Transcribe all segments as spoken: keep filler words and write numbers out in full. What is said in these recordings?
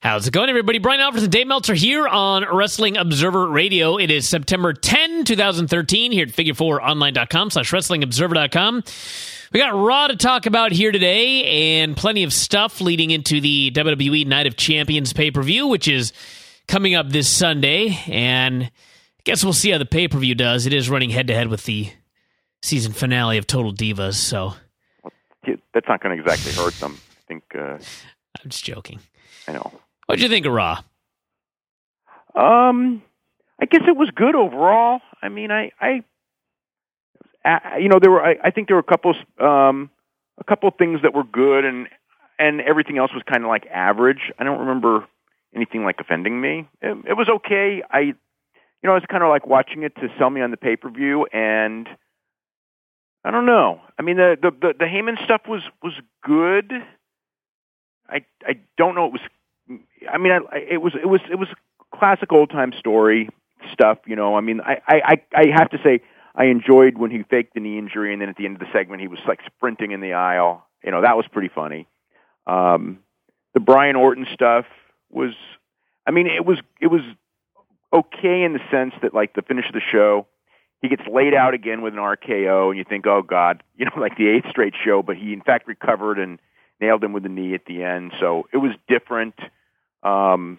How's it going, everybody? Brian Alvarez and Dave Meltzer here on Wrestling Observer Radio. It is September tenth, twenty thirteen here at figure four online dot com slash wrestling observer dot com. We got Raw to talk about here today and plenty of stuff leading into the W W E Night of Champions pay-per-view, which is coming up this Sunday. And I guess we'll see how the pay-per-view does. It is running head-to-head with the season finale of Total Divas, so... That's not going to exactly hurt them. I think... Uh, I'm just joking. I know. What'd you think of Raw? Um, I guess it was good overall. I mean, I, I, I you know, there were. I, I think there were a couple, um, a couple of things that were good, and and everything else was kind of like average. I don't remember anything like offending me. It, it was okay. I, you know, I was kind of like watching it to sell me on the pay per view, and I don't know. I mean, the the the, the Heyman stuff was was good. I I don't know. It was. I mean, I, it was it was it was classic old time story stuff, you know. I mean, I, I, I have to say I enjoyed when he faked the knee injury, and then at the end of the segment he was like sprinting in the aisle. You know, that was pretty funny. Um, the Brian Orton stuff was, I mean, it was it was okay in the sense that like the finish of the show, he gets laid out again with an R K O, and you think, oh God, you know, like the eighth straight show, but he in fact recovered and nailed him with the knee at the end. So it was different. Um,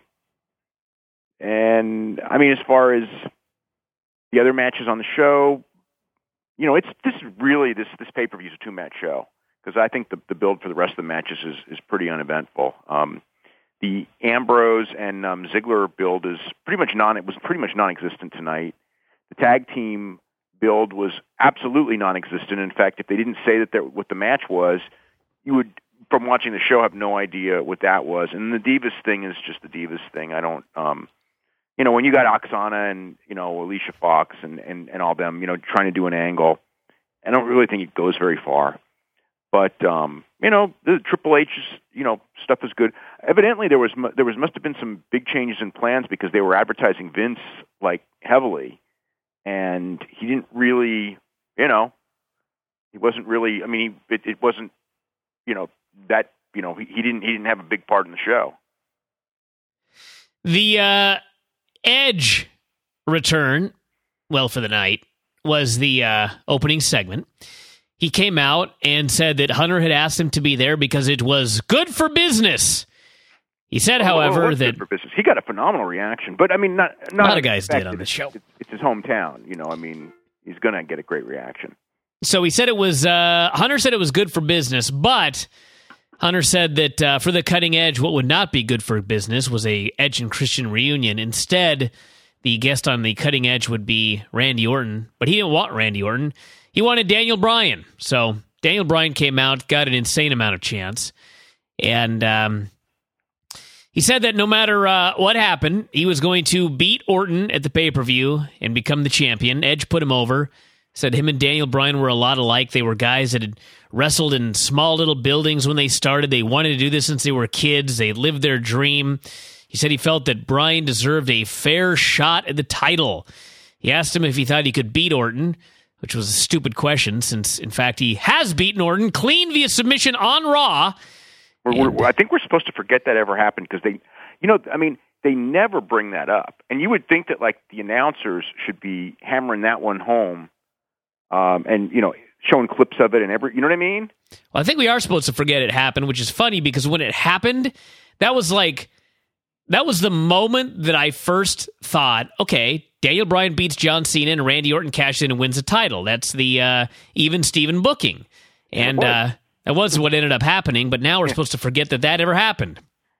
and I mean, as far as the other matches on the show, you know, it's this is really this this pay per view is a two match show because I think the the build for the rest of the matches is is pretty uneventful. Um, the Ambrose and um, Ziggler build is pretty much non it was pretty much non-existent tonight. The tag team build was absolutely non-existent. In fact, if they didn't say that there, what the match was, you would, from watching the show, have no idea what that was. And the Divas thing is just the Divas thing. I don't, um, you know, when you got Oksana and, you know, Alicia Fox and, and, and all them, you know, trying to do an angle, I don't really think it goes very far. But, um, you know, the Triple H's, you know, stuff is good. Evidently, there was, there was must have been some big changes in plans because they were advertising Vince, like, heavily. And he didn't really, you know, he wasn't really, I mean, he, it, it wasn't, you know, that, you know, he, he didn't he didn't have a big part in the show. The uh, Edge return, well, for the night, was the uh, opening segment. He came out and said that Hunter had asked him to be there because it was good for business. He said, however, well, well, that... Good for business. He got a phenomenal reaction, but I mean, not, not a lot of guys did on the it's, show. It's, it's his hometown, you know, I mean, he's going to get a great reaction. So he said it was, uh, Hunter said it was good for business, but Hunter said that uh, for the cutting edge, what would not be good for business was a Edge and Christian reunion. Instead, the guest on the cutting edge would be Randy Orton, but he didn't want Randy Orton. He wanted Daniel Bryan. So Daniel Bryan came out, got an insane amount of chance, and um, he said that no matter uh, what happened, he was going to beat Orton at the pay-per-view and become the champion. Edge put him over. Said him and Daniel Bryan were a lot alike. They were guys that had wrestled in small little buildings when they started. They wanted to do this since they were kids. They lived their dream. He said he felt that Bryan deserved a fair shot at the title. He asked him if he thought he could beat Orton, which was a stupid question since, in fact, he has beaten Orton clean via submission on Raw. We're, we're, I think we're supposed to forget that ever happened because they, you know, I mean, they never bring that up. And you would think that, like, the announcers should be hammering that one home. Um, and, you know, showing clips of it and every, you know what I mean? Well, I think we are supposed to forget it happened, which is funny because when it happened, that was like, that was the moment that I first thought, okay, Daniel Bryan beats John Cena and Randy Orton cashes in and wins the title. That's the uh, even Steven booking. And uh, that wasn't what ended up happening, but now we're yeah. supposed to forget that that ever happened.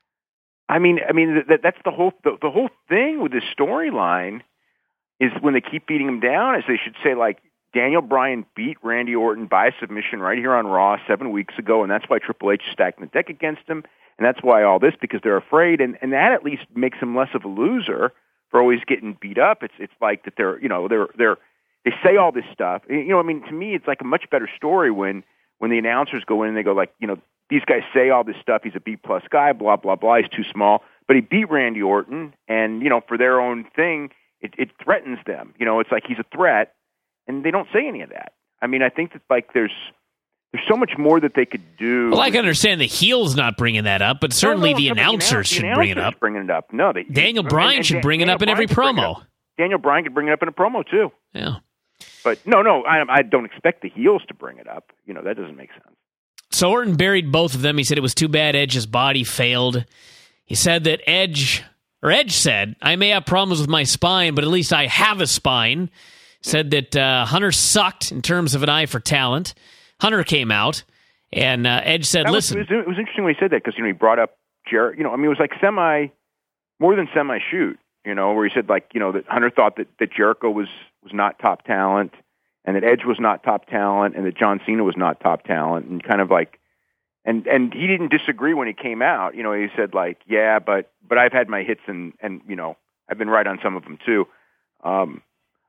I mean, I mean, that, that's the whole, the, the whole thing with this storyline is when they keep beating him down, is they should say, like, Daniel Bryan beat Randy Orton by submission right here on Raw seven weeks ago, and that's why Triple H is stacking the deck against him, and that's why all this, because they're afraid, and, and that at least makes him less of a loser for always getting beat up. It's it's like that they're, you know, they're they're they say all this stuff. You know, I mean, to me, it's like a much better story when when the announcers go in and they go like, you know, these guys say all this stuff. He's a B plus guy, blah blah blah. He's too small, but he beat Randy Orton, and you know, for their own thing, it, it threatens them. You know, it's like he's a threat. And they don't say any of that. I mean, I think that like there's there's so much more that they could do. Well, I can understand the heel's not bringing that up, but certainly no, no, the no, announcers the should announcers bring it up. Bringing it up. No, they, Daniel Bryan and, and should Dan, bring it Daniel up in Bryan every promo. Daniel Bryan could bring it up in a promo too. Yeah. But no, no, I, I don't expect the heels to bring it up. You know, that doesn't make sense. So Orton buried both of them. He said it was too bad Edge's body failed. He said that Edge, or Edge said, I may have problems with my spine, but at least I have a spine. Said that uh, Hunter sucked in terms of an eye for talent. Hunter came out, and uh, Edge said, that listen. Was, it, was, it was interesting when he said that because, you know, he brought up Jarrett. You know, I mean, it was like semi, more than semi-shoot, you know, where he said, like, you know, that Hunter thought that, that Jericho was, was not top talent, and that Edge was not top talent, and that John Cena was not top talent, and kind of like, and and he didn't disagree when he came out. You know, he said like, yeah, but but I've had my hits, and and you know, I've been right on some of them too. Um,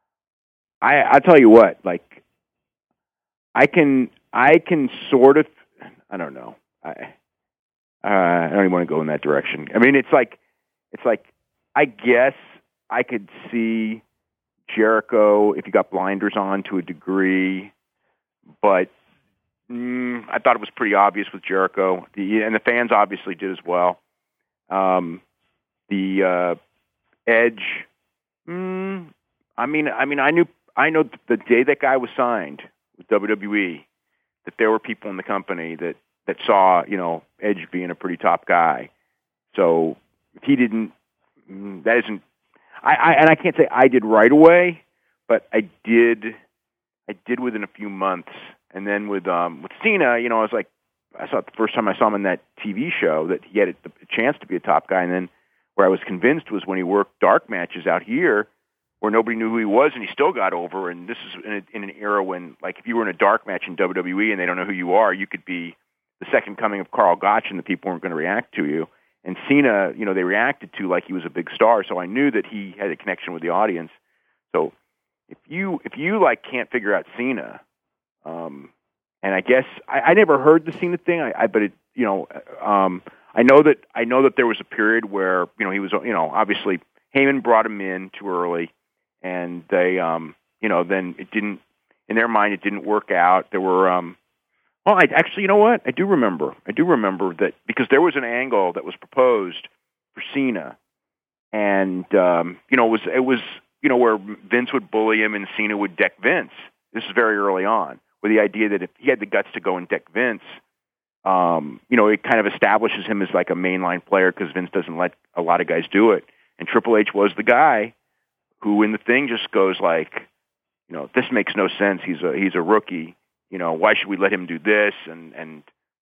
I I'll tell you what, like, I can I can sort of, I don't know, I uh, I don't even want to go in that direction. I mean, it's like it's like I guess I could see Jericho if you got blinders on to a degree, but mm, I thought it was pretty obvious with Jericho, the, and the fans obviously did as well. Um, the uh, Edge, mm, I mean, I mean, I knew, I know the day that guy was signed with W W E that there were people in the company that that saw, you know, Edge being a pretty top guy. So if he didn't, mm, that isn't. I, I and I can't say I did right away, but I did. I did within a few months, and then with um, with Cena, you know, I was like, I saw it the first time I saw him in that T V show that he had a, a chance to be a top guy, and then where I was convinced was when he worked dark matches out here, where nobody knew who he was, and he still got over. And this is in, a, in an era when, like, if you were in a dark match in W W E and they don't know who you are, you could be the second coming of Karl Gotch, and the people weren't going to react to you. And Cena, you know, they reacted to like he was a big star, so I knew that he had a connection with the audience. So if you if you like can't figure out Cena, um, and I guess I, I never heard the Cena thing, I, I but it you know um, I know that I know that there was a period where you know he was you know obviously Heyman brought him in too early, and they um, you know then it didn't in their mind it didn't work out. There were um, Well, I actually, you know what? I do remember. I do remember that because there was an angle that was proposed for Cena, and um, you know, it was it was you know where Vince would bully him and Cena would deck Vince. This is very early on, with the idea that if he had the guts to go and deck Vince, um, you know, it kind of establishes him as like a mainline player because Vince doesn't let a lot of guys do it. And Triple H was the guy who, in the thing, just goes like, you know, this makes no sense. He's a he's a rookie. You know, why should we let him do this? And, and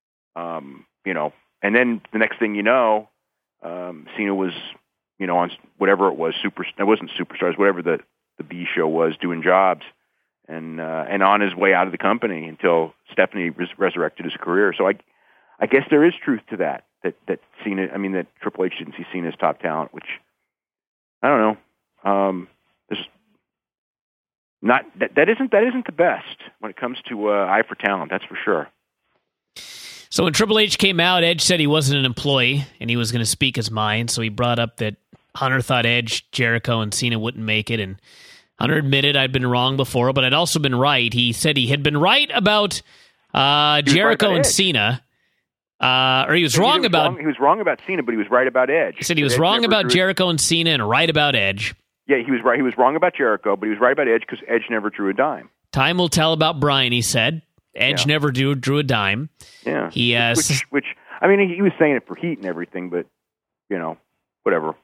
um, you know, and then the next thing you know, um, Cena was, you know, on whatever it was, super, it wasn't Superstars, whatever the, the B show was, doing jobs, and uh, and on his way out of the company until Stephanie res- resurrected his career. So I, I guess there is truth to that, that, that Cena, I mean, that Triple H didn't see Cena as top talent, which, I don't know, um, there's Not that that isn't that isn't the best when it comes to uh, eye for talent. That's for sure. So when Triple H came out, Edge said he wasn't an employee and he was going to speak his mind. So he brought up that Hunter thought Edge, Jericho, and Cena wouldn't make it, and Hunter admitted I'd been wrong before, but I'd also been right. He said he had been right about uh, Jericho right about and Edge. Cena, uh, or he was he wrong was about. Wrong, he was wrong about Cena, but he was right about Edge. He said he was Edge wrong about drew Jericho and Cena and right about Edge. Yeah, he was right. He was wrong about Jericho, but he was right about Edge because Edge never drew a dime. Time will tell about Bryan, he said. Edge yeah. never drew, drew a dime. Yeah. He, uh, which, which, I mean, he was saying it for heat and everything, but, you know, whatever.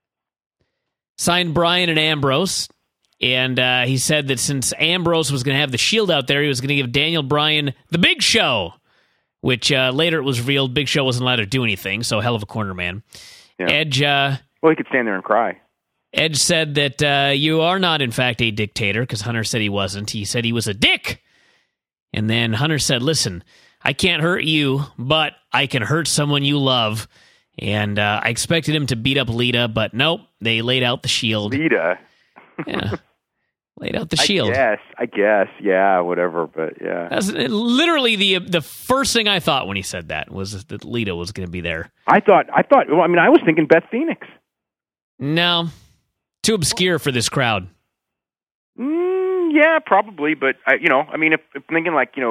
Signed Bryan and Ambrose, and uh, he said that since Ambrose was going to have the Shield out there, he was going to give Daniel Bryan the Big Show, which uh, later it was revealed Big Show wasn't allowed to do anything, so hell of a corner man. Yeah. Edge... Uh, well, he could stand there and cry. Edge said that uh, you are not, in fact, a dictator, because Hunter said he wasn't. He said he was a dick. And then Hunter said, listen, I can't hurt you, but I can hurt someone you love. And uh, I expected him to beat up Lita, but nope, they laid out the Shield. Lita? Yeah. Laid out the Shield. I guess, I guess, yeah, whatever, but yeah. That's literally the the first thing I thought when he said that, was that Lita was going to be there. I thought, I thought, well, I mean, I was thinking Beth Phoenix. No. Too obscure for this crowd. Mm, yeah, probably, but I, you know, I mean, if, if thinking like you know,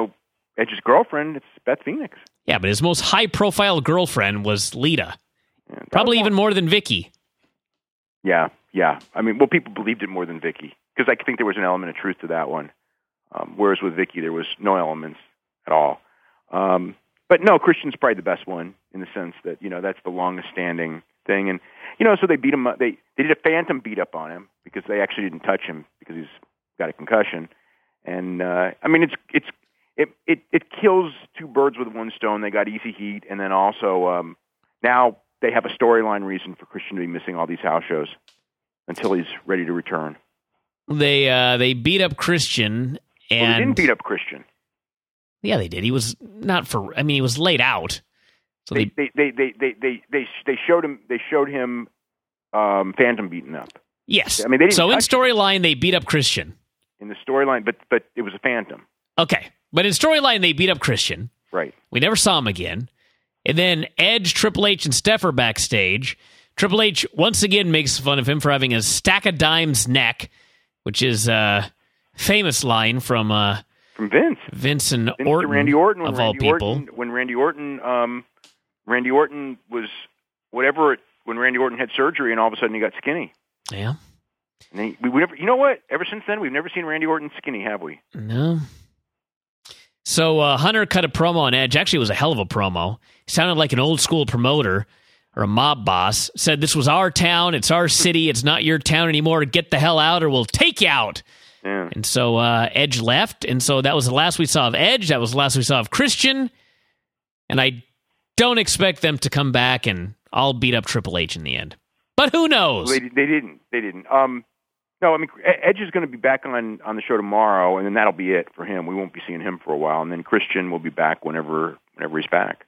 Edge's girlfriend, it's Beth Phoenix. Yeah, but his most high-profile girlfriend was Lita. Yeah, Probably even more than Vicky. Yeah, yeah. I mean, well, people believed it more than Vicky, because I think there was an element of truth to that one. Um, whereas with Vicky, there was no elements at all. Um, but no, Christian's probably the best one in the sense that, you know, that's the longest-standing thing. And, you know, so they beat him up. They, they did a phantom beat-up on him because they actually didn't touch him because he's got a concussion. And, uh, I mean, it's it's it, it, it kills two birds with one stone. They got easy heat, and then also um, now they have a storyline reason for Christian to be missing all these house shows until he's ready to return. They uh, they beat up Christian, and well, they didn't beat up Christian. Yeah, they did. He was not for. I mean, he was laid out. So they they they they they they, they, they showed him they showed him um, Phantom beaten up. Yes. I mean, they didn't so in storyline they beat up Christian. In the storyline, but but it was a Phantom. Okay, but in storyline they beat up Christian. Right. We never saw him again. And then Edge, Triple H, and Steph are backstage. Triple H once again makes fun of him for having a stack of dimes neck, which is a famous line from uh, from Vince. Vince and Vince Orton, Randy Orton of Randy all people. Orton, when Randy Orton, um, Randy Orton was whatever. It, when Randy Orton had surgery, and all of a sudden he got skinny. Yeah. And he, we, we never, you know what? Ever since then, we've never seen Randy Orton skinny, have we? No. So uh, Hunter cut a promo on Edge. Actually, it was a hell of a promo. He sounded like an old school promoter or a mob boss. Said, this was our town. It's our city. It's not your town anymore. Get the hell out or we'll take you out. Yeah. And so uh, Edge left. And so that was the last we saw of Edge. That was the last we saw of Christian. And I don't expect them to come back and all beat up Triple H in the end. But who knows? Well, they, they didn't. They didn't. Um, no, I mean, Edge is going to be back on, on the show tomorrow, and then that'll be it for him. We won't be seeing him for a while, and then Christian will be back whenever whenever he's back.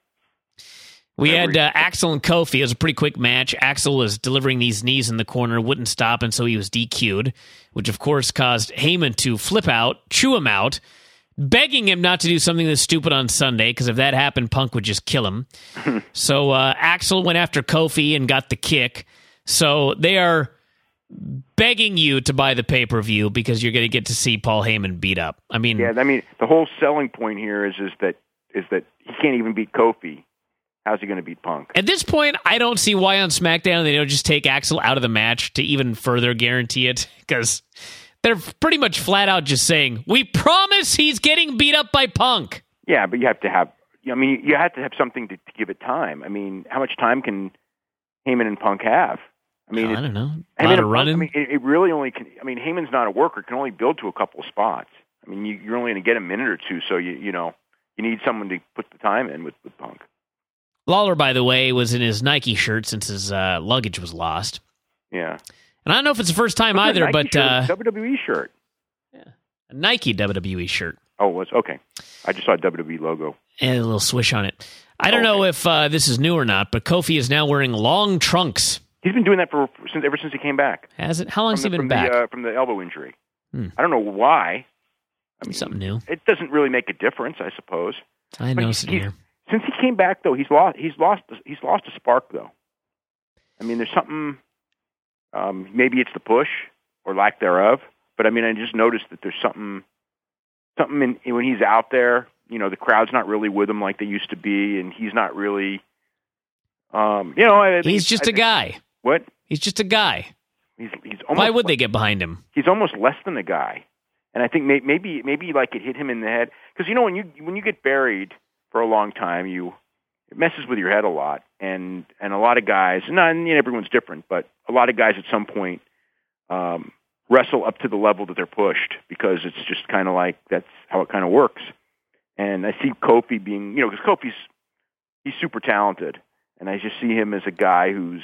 We whenever had uh, Axel and Kofi. It was a pretty quick match. Axel was delivering these knees in the corner, wouldn't stop, and so he was D Q'd, which of course caused Heyman to flip out, chew him out, begging him not to do something that's stupid on Sunday, because if that happened, Punk would just kill him. So uh, Axel went after Kofi and got the kick. So they are begging you to buy the pay-per-view because you're going to get to see Paul Heyman beat up. I mean, yeah, I mean, the whole selling point here is is that is that he can't even beat Kofi. How's he going to beat Punk? At this point, I don't see why on SmackDown they don't just take Axel out of the match to even further guarantee it, because they're pretty much flat out just saying, we promise he's getting beat up by Punk. Yeah, but you have to have, I mean, you have to have something to, to give it time. I mean, how much time can Heyman and Punk have? I mean, oh, I don't know. A lot of running. I mean, it, it really only can. I mean, Heyman's not a worker; can only build to a couple of spots. I mean, you, you're only going to get a minute or two, so you you know you need someone to put the time in with, with Punk. Lawler, by the way, was in his Nike shirt since his uh, luggage was lost. Yeah, and I don't know if it's the first time What's either, but shirt? uh, W W E shirt. Yeah, a Nike W W E shirt. Oh, it was okay. I just saw a W W E logo and a little swish on it. I don't oh, know okay. if uh, this is new or not, but Kofi is now wearing long trunks. He's been doing that for since ever since he came back. Has it? How long has he been from back? The, uh, from the elbow injury. Hmm. I don't know why. I mean, something new. It doesn't really make a difference, I suppose. I know it here. Since he came back, though, he's lost. He's lost. He's lost a spark, though. I mean, there's something. Um, maybe it's the push or lack thereof. But I mean, I just noticed that there's something. Something in, when he's out there. You know, the crowd's not really with him like they used to be, and he's not really. Um, you know, I think, he's just I a think, guy. What? He's just a guy. He's, he's almost Why would like, they get behind him? He's almost less than a guy, and I think may, maybe maybe like it hit him in the head because you know when you when you get buried for a long time, you it messes with your head a lot, and and a lot of guys, not and everyone's different, but a lot of guys at some point um, wrestle up to the level that they're pushed because it's just kind of like that's how it kind of works. And I see Kofi being, you know, because Kofi's he's super talented, and I just see him as a guy who's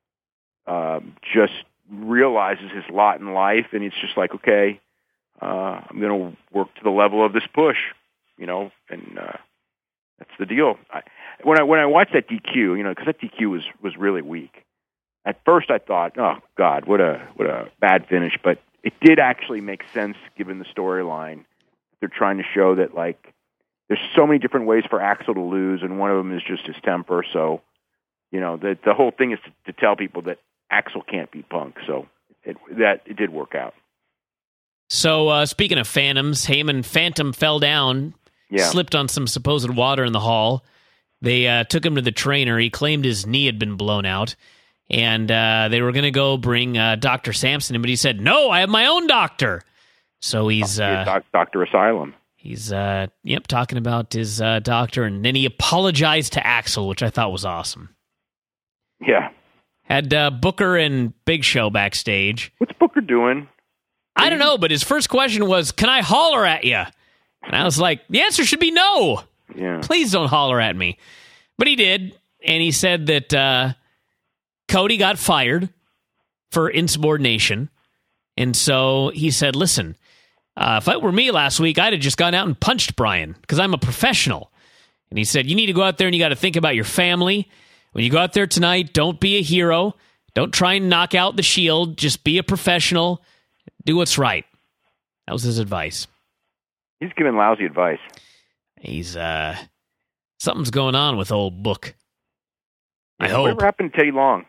um, just realizes his lot in life, and it's just like, okay, uh, I'm going to work to the level of this push, you know, and uh, that's the deal. I, when I when I watched that D Q, you know, because that D Q was was really weak. At first, I thought, oh God, what a what a bad finish, but it did actually make sense given the storyline. They're trying to show that like. There's so many different ways for Axel to lose, and one of them is just his temper. So, you know, the the whole thing is to, to tell people that Axel can't beat Punk. So it, that it did work out. So uh, speaking of phantoms, Heyman Phantom fell down Yeah. Slipped on some supposed water in the hall. They uh, took him to the trainer. He claimed his knee had been blown out. And uh, they were going to go bring uh, Doctor Sampson in, but he said, no, I have my own doctor. So he's... Uh, Doc- Doctor Asylum. He's, uh, yep, talking about his uh, doctor. And then he apologized to Axel, which I thought was awesome. Yeah. Had uh, Booker and Big Show backstage. What's Booker doing? I don't know, but his first question was, can I holler at you? And I was like, the answer should be no. Yeah. Please don't holler at me. But he did, and he said that uh, Cody got fired for insubordination. And so he said, listen, uh, if it were me last week, I'd have just gone out and punched Brian because I'm a professional. And he said, you need to go out there and you got to think about your family. When you go out there tonight, don't be a hero. Don't try and knock out the Shield. Just be a professional. Do what's right. That was his advice. He's giving lousy advice. He's, uh, something's going on with old Book. I yeah, hope. Whatever happened to Teddy Long?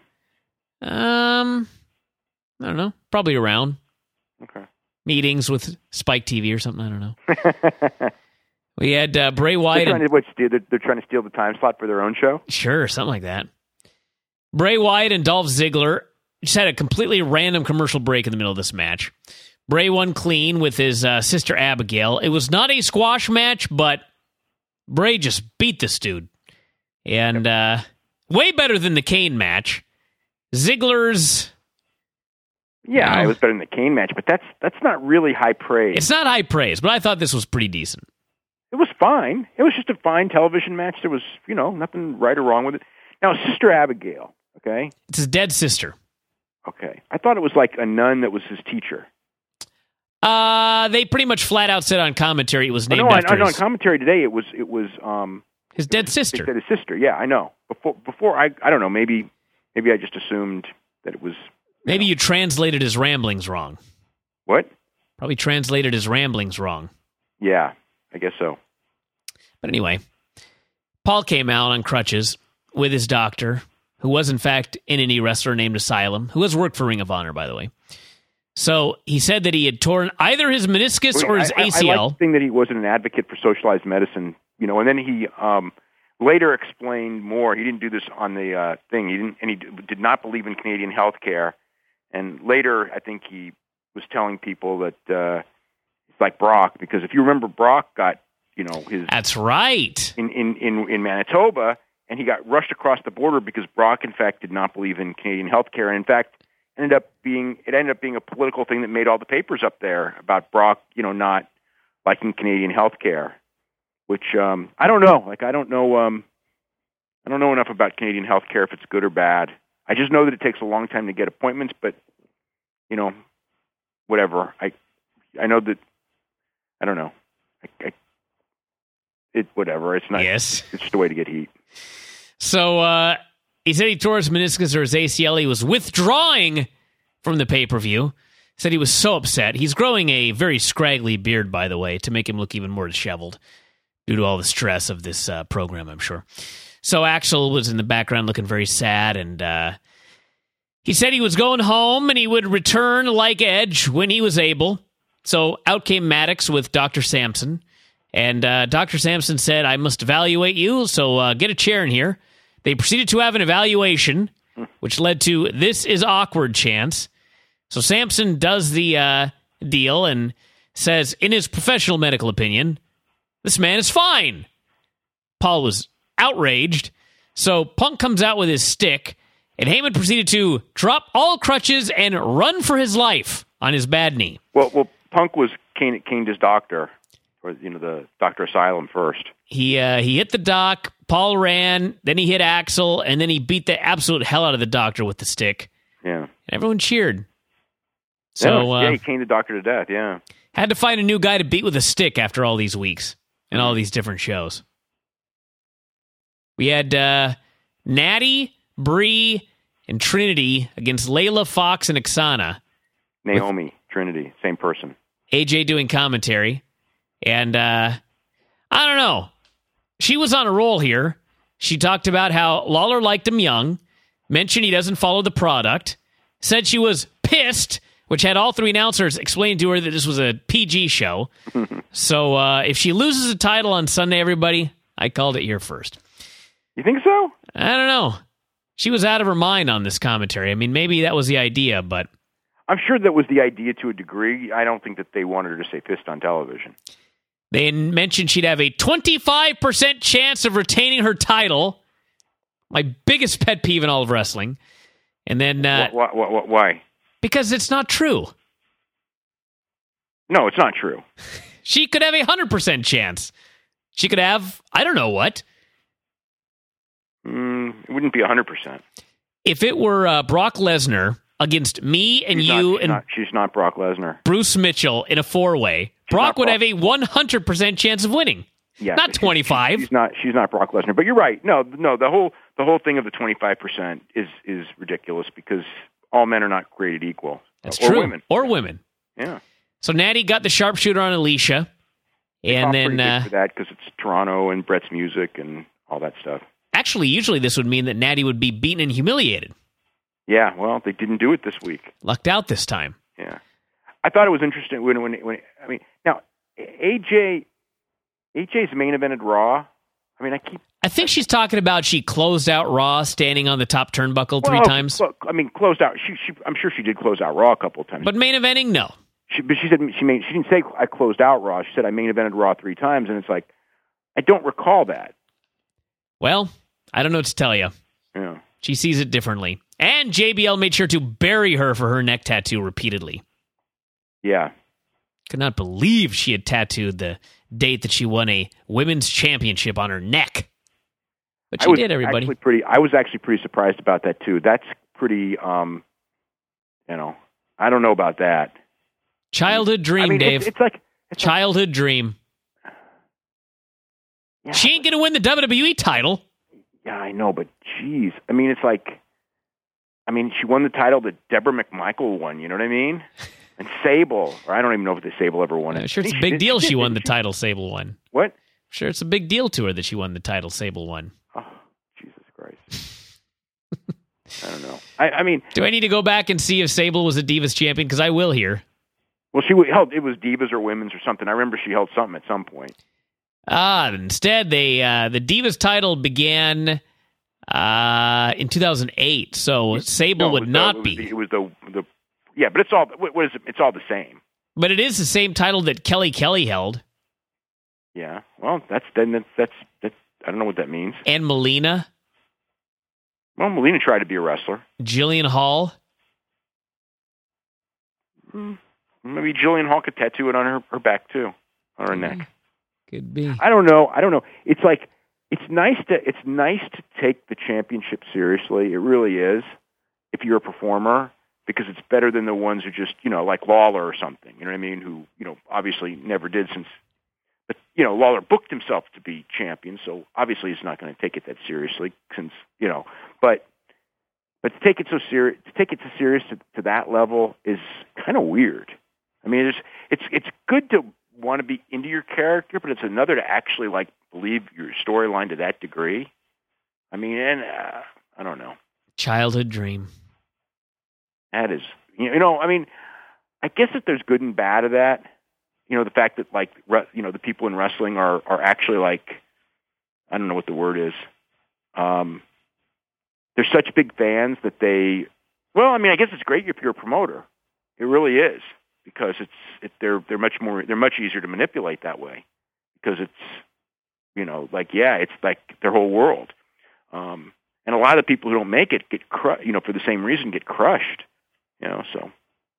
Um, I don't know. Probably around. Okay. Meetings with Spike T V or something. I don't know. We had uh, Bray Wyatt. They're trying, and, to, what, steal, they're, they're trying to steal the time slot for their own show? Sure, something like that. Bray Wyatt and Dolph Ziggler just had a completely random commercial break in the middle of this match. Bray won clean with his uh, sister Abigail. It was not a squash match, but Bray just beat this dude. And uh, way better than the Kane match. Ziggler's... Yeah, well, it was better than the Kane match, but that's that's not really high praise. It's not high praise, but I thought this was pretty decent. It was fine. It was just a fine television match. There was, you know, nothing right or wrong with it. Now, Sister Abigail, okay? It's his dead sister. Okay. I thought it was like a nun that was his teacher. Uh, they pretty much flat out said on commentary it was named oh, no, after I, I know his, on commentary today it was it was um his dead they sister. said his sister. Yeah, I know. Before before I I don't know, maybe maybe I just assumed that it was Maybe you translated his ramblings wrong. What? Probably translated his ramblings wrong. Yeah, I guess so. But anyway, Paul came out on crutches with his doctor, who was in fact an indie wrestler named Asylum, who has worked for Ring of Honor, by the way. So he said that he had torn either his meniscus or his I, I, A C L. I like the thing that he wasn't an advocate for socialized medicine, you know, and then he um, later explained more. He didn't do this on the uh, thing. He didn't, and he did not believe in Canadian health care. And later, I think he was telling people that uh, it's like Brock, because if you remember, Brock got, you know, his... That's right. In, in, in, in Manitoba, and he got rushed across the border because Brock, in fact, did not believe in Canadian health care. And in fact, ended up being it ended up being a political thing that made all the papers up there about Brock, you know, not liking Canadian health care, which um, I don't know. Like, I don't know. Um, I don't know enough about Canadian health care, if it's good or bad. I just know that it takes a long time to get appointments, but, you know, whatever. I I know that, I don't know. I, I, it whatever. It's not. Yes. It's just a way to get heat. So uh, he said he tore his meniscus or his A C L. He was withdrawing from the pay-per-view. Said he was so upset. He's growing a very scraggly beard, by the way, to make him look even more disheveled due to all the stress of this uh, program, I'm sure. So Axel was in the background looking very sad, and uh, he said he was going home and he would return like Edge when he was able. So out came Maddox with Doctor Sampson, and uh, Doctor Sampson said, I must evaluate you, so uh, get a chair in here. They proceeded to have an evaluation, which led to this is awkward chants. So Sampson does the uh, deal and says, in his professional medical opinion, this man is fine. Paul was outraged. So Punk comes out with his stick, and Heyman proceeded to drop all crutches and run for his life on his bad knee. Well, well, Punk was caned, caned his doctor, or you know, the Doctor Asylum first. He uh, he hit the doc. Paul ran, then he hit Axel, and then he beat the absolute hell out of the doctor with the stick. Yeah, and everyone cheered. So yeah, uh, yeah, he caned the doctor to death. Yeah, had to find a new guy to beat with a stick after all these weeks and all these different shows. We had uh, Natty, Bree, and Trinity against Layla, Fox, and Oksana. Naomi, Trinity, same person. A J doing commentary. And uh, I don't know. She was on a roll here. She talked about how Lawler liked him young, mentioned he doesn't follow the product, said she was pissed which had all three announcers explain to her that this was a P G show. So uh, if she loses a title on Sunday, everybody, I called it here first. You think so? I don't know. She was out of her mind on this commentary. I mean, maybe that was the idea, but... I'm sure that was the idea to a degree. I don't think that they wanted her to say fist on television. They mentioned she'd have a twenty-five percent chance of retaining her title. My biggest pet peeve in all of wrestling. And then... Uh, why, why, why, why? Because it's not true. No, it's not true. She could have a one hundred percent chance. She could have, I don't know what. Mm, it wouldn't be one hundred percent. If it were uh, Brock Lesnar against me and she's you not, she's and not, she's not Brock Lesnar. Bruce Mitchell in a four-way, Brock would Brock. have a one hundred percent chance of winning. Yeah, not twenty-five. She's, she's not. She's not Brock Lesnar. But you're right. No, no. The whole the whole thing of the twenty-five percent is is ridiculous because all men are not created equal. That's or true. Women. Or women. Yeah. So Natty got the sharpshooter on Alicia, and then uh, for that because it's Toronto and Brett's music and all that stuff. Actually, usually this would mean that Natty would be beaten and humiliated. Yeah. Well, they didn't do it this week. Lucked out this time. Yeah. I thought it was interesting when when when I mean now A J. A J's main evented Raw. I mean, I keep. I think she's talking about she closed out Raw standing on the top turnbuckle three well, times. Cl- I mean, closed out. She, she, I'm sure she did close out Raw a couple of times. But main eventing, no. She, but she said she made. She didn't say I closed out Raw. She said I main evented Raw three times, and it's like I don't recall that. Well, I don't know what to tell you. Yeah. She sees it differently, and J B L made sure to bury her for her neck tattoo repeatedly. Yeah. Could not believe she had tattooed the date that she won a women's championship on her neck. But she did, everybody. Pretty, I was actually pretty surprised about that, too. That's pretty, um, you know, I don't know about that. Childhood dream, I mean, Dave. It's, it's like... It's Childhood like, dream. Yeah, she ain't going to win the W W E title. Yeah, I know, but geez. I mean, it's like... I mean, she won the title that Deborah McMichael won, you know what I mean? And Sable, or I don't even know if the Sable ever won it. I'm sure it's a big deal she won the title Sable won. What? I'm sure it's a big deal to her that she won the title Sable won. Oh, Jesus Christ. I don't know. I, I mean... Do I need to go back and see if Sable was a Divas champion? Because I will here. Well, she held, it was Divas or Women's or something. I remember she held something at some point. Ah, instead, they uh, the Divas title began uh, in two thousand eight, so Sable no, would not the, be. It was the... It was the, the Yeah, but it's all what is it? It's all the same. But it is the same title that Kelly Kelly held. Yeah, well, that's then that's that's, that's I don't know what that means. And Melina. Well, Melina tried to be a wrestler. Jillian Hall. Hmm. Maybe Jillian Hall could tattoo it on her, her back too, on her mm, neck. Could be. I don't know. I don't know. It's like it's nice to it's nice to take the championship seriously. It really is. If you're a performer. Because it's better than the ones who just, you know, like Lawler or something, you know what I mean, who, you know, obviously never did since, but, you know, Lawler booked himself to be champion, so obviously he's not going to take it that seriously since, you know, but, but to take it so serious, to take it so serious to, to that level is kind of weird. I mean, it's, it's, it's good to want to be into your character, but it's another to actually, like, believe your storyline to that degree. I mean, and, uh, I don't know. Childhood dream. That is, you know, I mean, I guess if there's good and bad of that, you know, the fact that, like, re- you know, the people in wrestling are, are actually, like, I don't know what the word is. Um, they're such big fans that they, well, I mean, I guess it's great if you're a promoter. It really is because it's, it, they're, they're much more, they're much easier to manipulate that way because it's, you know, like, yeah, it's like their whole world. Um, and a lot of the people who don't make it get, cru- you know, for the same reason, get crushed. You know, so.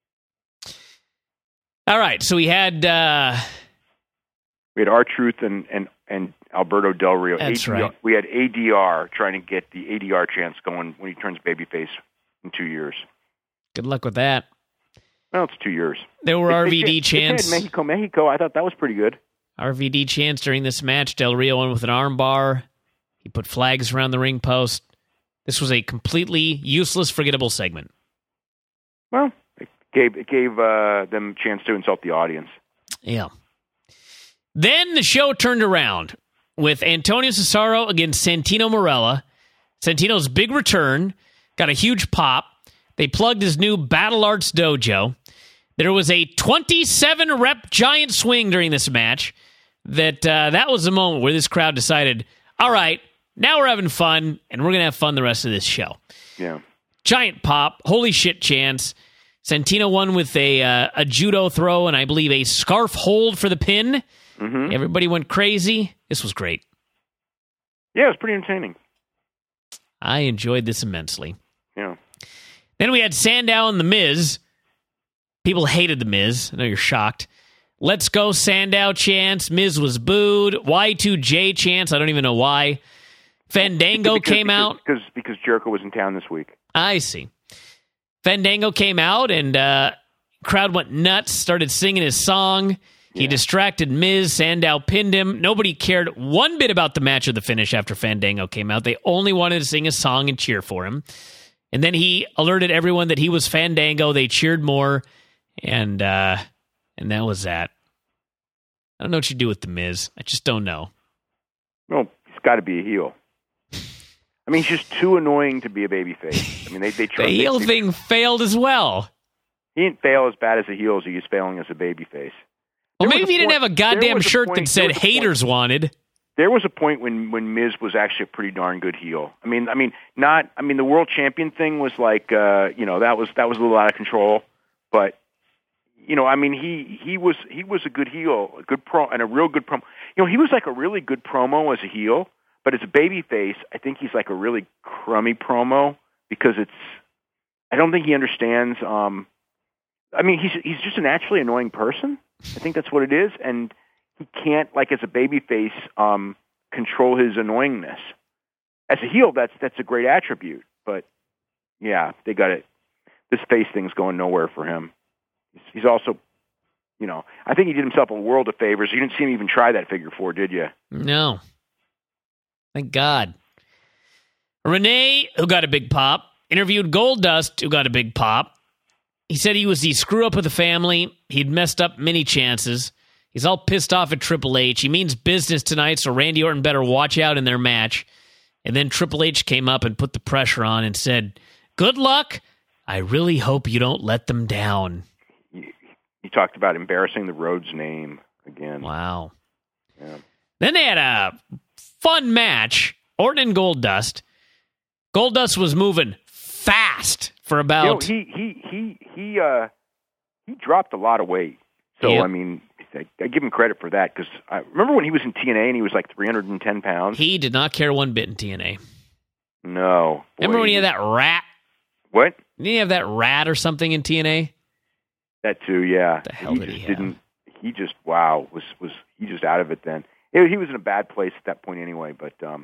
All right, so we had uh, we had R-Truth and, and, and Alberto Del Rio. That's A D R, right. We had A D R trying to get the A D R chance going when he turns babyface in two years. Good luck with that. Well, it's two years. There were they, R V D they, chants. They Mexico, Mexico. I thought that was pretty good. R V D chants during this match. Del Rio won with an arm bar. He put flags around the ring post. This was a completely useless, forgettable segment. Well, it gave it gave uh, them a chance to insult the audience. Yeah. Then the show turned around with Antonio Cesaro against Santino Marella. Santino's big return got a huge pop. They plugged his new Battle Arts dojo. There was a twenty-seven rep giant swing during this match. That uh, that was the moment where this crowd decided, all right, now we're having fun, and we're going to have fun the rest of this show. Yeah. Giant pop, holy shit chance. Santino won with a uh, a judo throw and I believe a scarf hold for the pin. Mm-hmm. Everybody went crazy. This was great. Yeah, it was pretty entertaining. I enjoyed this immensely. Yeah. Then we had Sandow and The Miz. People hated The Miz. I know you're shocked. Let's go Sandow chants. Miz was booed. Y two J chants. I don't even know why. Fandango because, came because, out. Because, because Jericho was in town this week. I see. Fandango came out and uh, crowd went nuts, started singing his song. He Yeah. distracted Miz. Sandow pinned him. Nobody cared one bit about the match or the finish after Fandango came out. They only wanted to sing a song and cheer for him. And then he alerted everyone that he was Fandango. They cheered more. And uh, and that was that. I don't know what you do with The Miz. I just don't know. Well, he's got to be a heel. I mean, he's just too annoying to be a babyface. I mean, they they The tried. heel they, thing failed as well. He didn't fail as bad as a heel as he is failing as a babyface. Well, There was maybe a he didn't point- have a there goddamn was a shirt point- that there said was a point- haters wanted. There was a point when when Miz was actually a pretty darn good heel. I mean, I mean, not. I mean, the world champion thing was like, uh, you know, that was that was a little out of control. But you know, I mean, he he was he was a good heel, a good pro, and a real good promo. You know, he was like a really good promo as a heel, but as a babyface, I think he's like a really crummy promo because it's. I don't think he understands. Um, I mean, he's he's just a naturally annoying person. I think that's what it is, and he can't, like as a babyface, um, control his annoyingness. As a heel, that's that's a great attribute. But yeah, they got it. This face thing's going nowhere for him. He's, he's also, you know, I think he did himself a world of favors. You didn't see him even try that figure four, did you? No. Thank God. Renee, who got a big pop, interviewed Goldust, who got a big pop. He said he was the screw up of the family. He'd messed up many chances. He's all pissed off at Triple H. He means business tonight, so Randy Orton better watch out in their match. And then Triple H came up and put the pressure on and said, good luck. I really hope you don't let them down. He, he talked about embarrassing the Rhodes name again. Wow. Yeah. Then they had a fun match, Orton and Goldust. Goldust was moving fast for about... You know, he he he he uh he dropped a lot of weight. So Yep. I mean, I, I give him credit for that because I remember when he was in T N A and he was like three hundred ten pounds. He did not care one bit in T N A. No. Remember Boy, when he had that rat? What? Didn't he have that rat or something in T N A? That too, yeah. What the hell he did just he have? didn't. He just wow was was he just out of it then? He he was in a bad place at that point anyway. But um,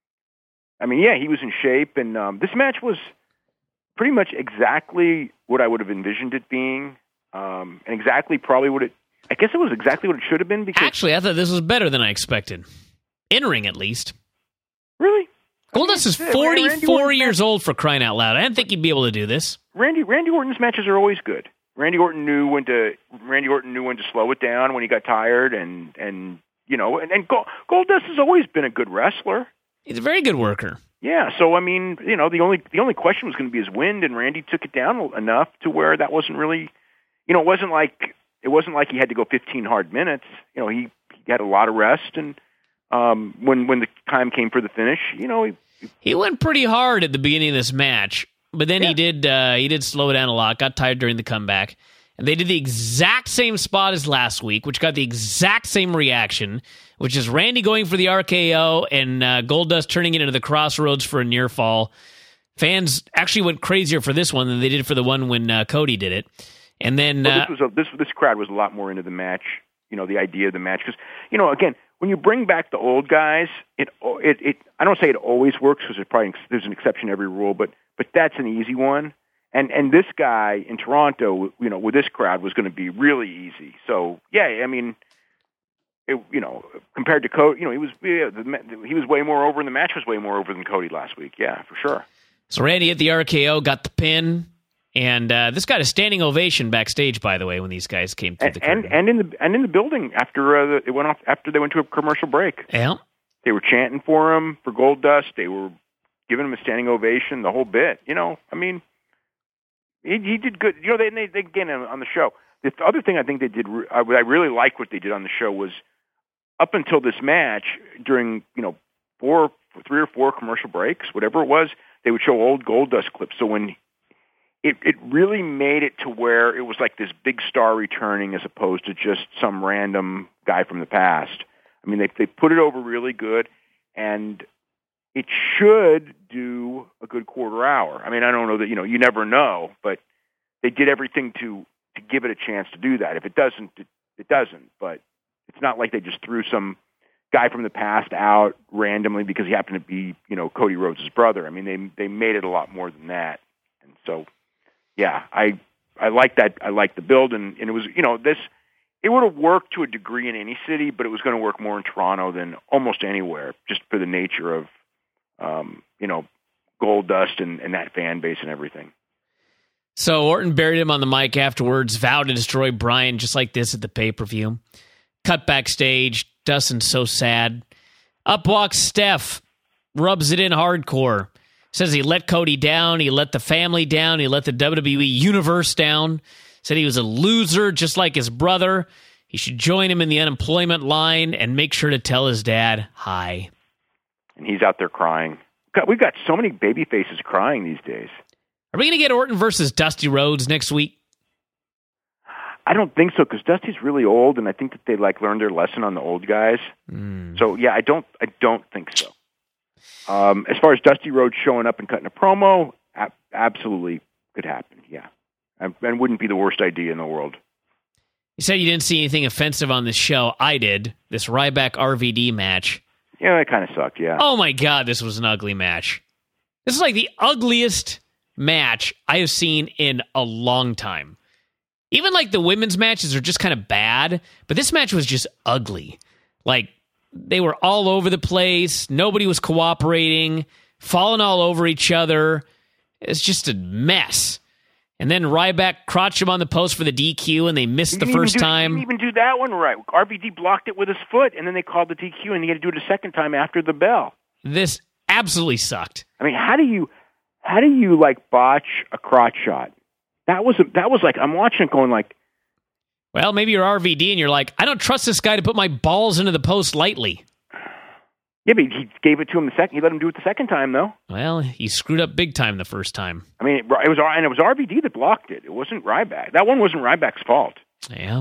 I mean, yeah, he was in shape, and um, this match was pretty much exactly what I would have envisioned it being, um, and exactly probably what it. I guess it was exactly what it should have been because Actually, I thought this was better than I expected. In ring, at least. really. I mean, Goldust is yeah, Randy forty-four Orton's years match- old for crying out loud. I didn't think he'd be able to do this. Randy Randy Orton's matches are always good. Randy Orton knew when to Randy Orton knew when to slow it down when he got tired, and and you know, and, and Gold, Goldust has always been a good wrestler. He's a very good worker. Yeah, so I mean, you know, the only the only question was going to be his wind, and Randy took it down enough to where that wasn't really, you know, it wasn't like it wasn't like he had to go fifteen hard minutes. You know, he, he had a lot of rest, and um, when when the time came for the finish, you know, he, He went pretty hard at the beginning of this match, but then Yeah. he did uh, he did slow down a lot, got tired during the comeback. And they did the exact same spot as last week, which got the exact same reaction, which is Randy going for the R K O and uh, Goldust turning it into the crossroads for a near fall. Fans actually went crazier for this one than they did for the one when uh, Cody did it. And then well, uh, this was a, this this crowd was a lot more into the match. You know, the idea of the match because you know, again, when you bring back the old guys, it it, it I don't say it always works because there's probably there's an exception to every rule, but but that's an easy one. And and this guy in Toronto, you know, with this crowd was going to be really easy. So yeah, I mean, it, you know, compared to Cody, you know, he was yeah, the, he was way more over, and the match was way more over than Cody last week. Yeah, for sure. so Randy hit the R K O, got the pin, and uh, this got a standing ovation backstage. By the way, when these guys came through And the and, curtain. and in the and in the building after uh, it went off after they went to a commercial break, yeah. they were chanting for him for Goldust. They were giving him a standing ovation, the whole bit. You know, I mean. He, he did good. You know, they, they, they again on the show. The other thing I think they did, I really like what they did on the show was up until this match, during, you know, four, three or four commercial breaks, whatever it was, they would show old Goldust clips. So when it, it really made it to where it was like this big star returning as opposed to just some random guy from the past. I mean, they they put it over really good, and it should do a good quarter hour. I mean, I don't know that, you know, you never know, but they did everything to, to give it a chance to do that. If it doesn't, it, it doesn't. But it's not like they just threw some guy from the past out randomly because he happened to be, you know, Cody Rhodes' brother. I mean, they they made it a lot more than that. And so, yeah, I I like that. I like the build, and, and it was, you know, this, it would have worked to a degree in any city, but it was going to work more in Toronto than almost anywhere, just for the nature of, um, you know, Goldust and, and that fan base and everything. So Orton buried him on the mic afterwards, vowed to destroy Bryan just like this at the pay-per-view. Cut backstage, Dustin's so sad. Up walks Steph, rubs it in hardcore. Says he let Cody down, he let the family down, he let the W W E Universe down. Said he was a loser just like his brother. He should join him in the unemployment line and make sure to tell his dad hi. And he's out there crying. God, we've got so many baby faces crying these days. Are we going to get Orton versus Dusty Rhodes next week? I don't think so, because Dusty's really old, and I think that they like learned their lesson on the old guys. Mm. So yeah, I don't, I don't think so. Um, as far as Dusty Rhodes showing up and cutting a promo, ab- absolutely could happen. Yeah, and, and wouldn't be the worst idea in the world. You said you didn't see anything offensive on this show. I did. This Ryback R V D match. Yeah, it kind of sucked. Yeah. Oh my God, this was an ugly match. This is like the ugliest match I have seen in a long time. Even like the women's matches are just kind of bad, but this match was just ugly. Like, they were all over the place. Nobody was cooperating, falling all over each other. It's just a mess. And then Ryback crotched him on the post for the D Q, and they missed the first do, time. He didn't even do that one right. R V D blocked it with his foot, and then they called the D Q, and he had to do it a second time after the bell. This absolutely sucked. I mean, how do you, how do you like botch a crotch shot? That was a, that was like, I'm watching it going like, well, maybe you're R V D and you're like, I don't trust this guy to put my balls into the post lightly. Yeah, but he gave it to him the second. He let him do it the second time, though. Well, he screwed up big time the first time. I mean, it, it was and it was R V D that blocked it. It wasn't Ryback. That one wasn't Ryback's fault. Yeah.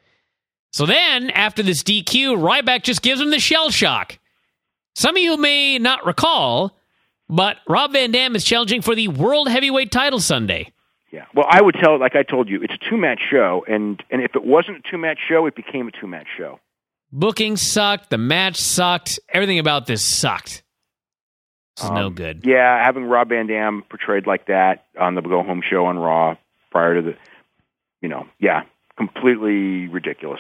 So then, after this D Q, Ryback just gives him the shell shock. Some of you may not recall, but Rob Van Dam is challenging for the World Heavyweight title Sunday. Yeah. Well, I would tell, like I told you, it's a two-match show, and, and if it wasn't a two-match show, it became a two-match show. Booking sucked. The match sucked. Everything about this sucked. It's um, no good. Yeah, having Rob Van Dam portrayed like that on the Go Home show on Raw prior to the, you know, yeah, completely ridiculous.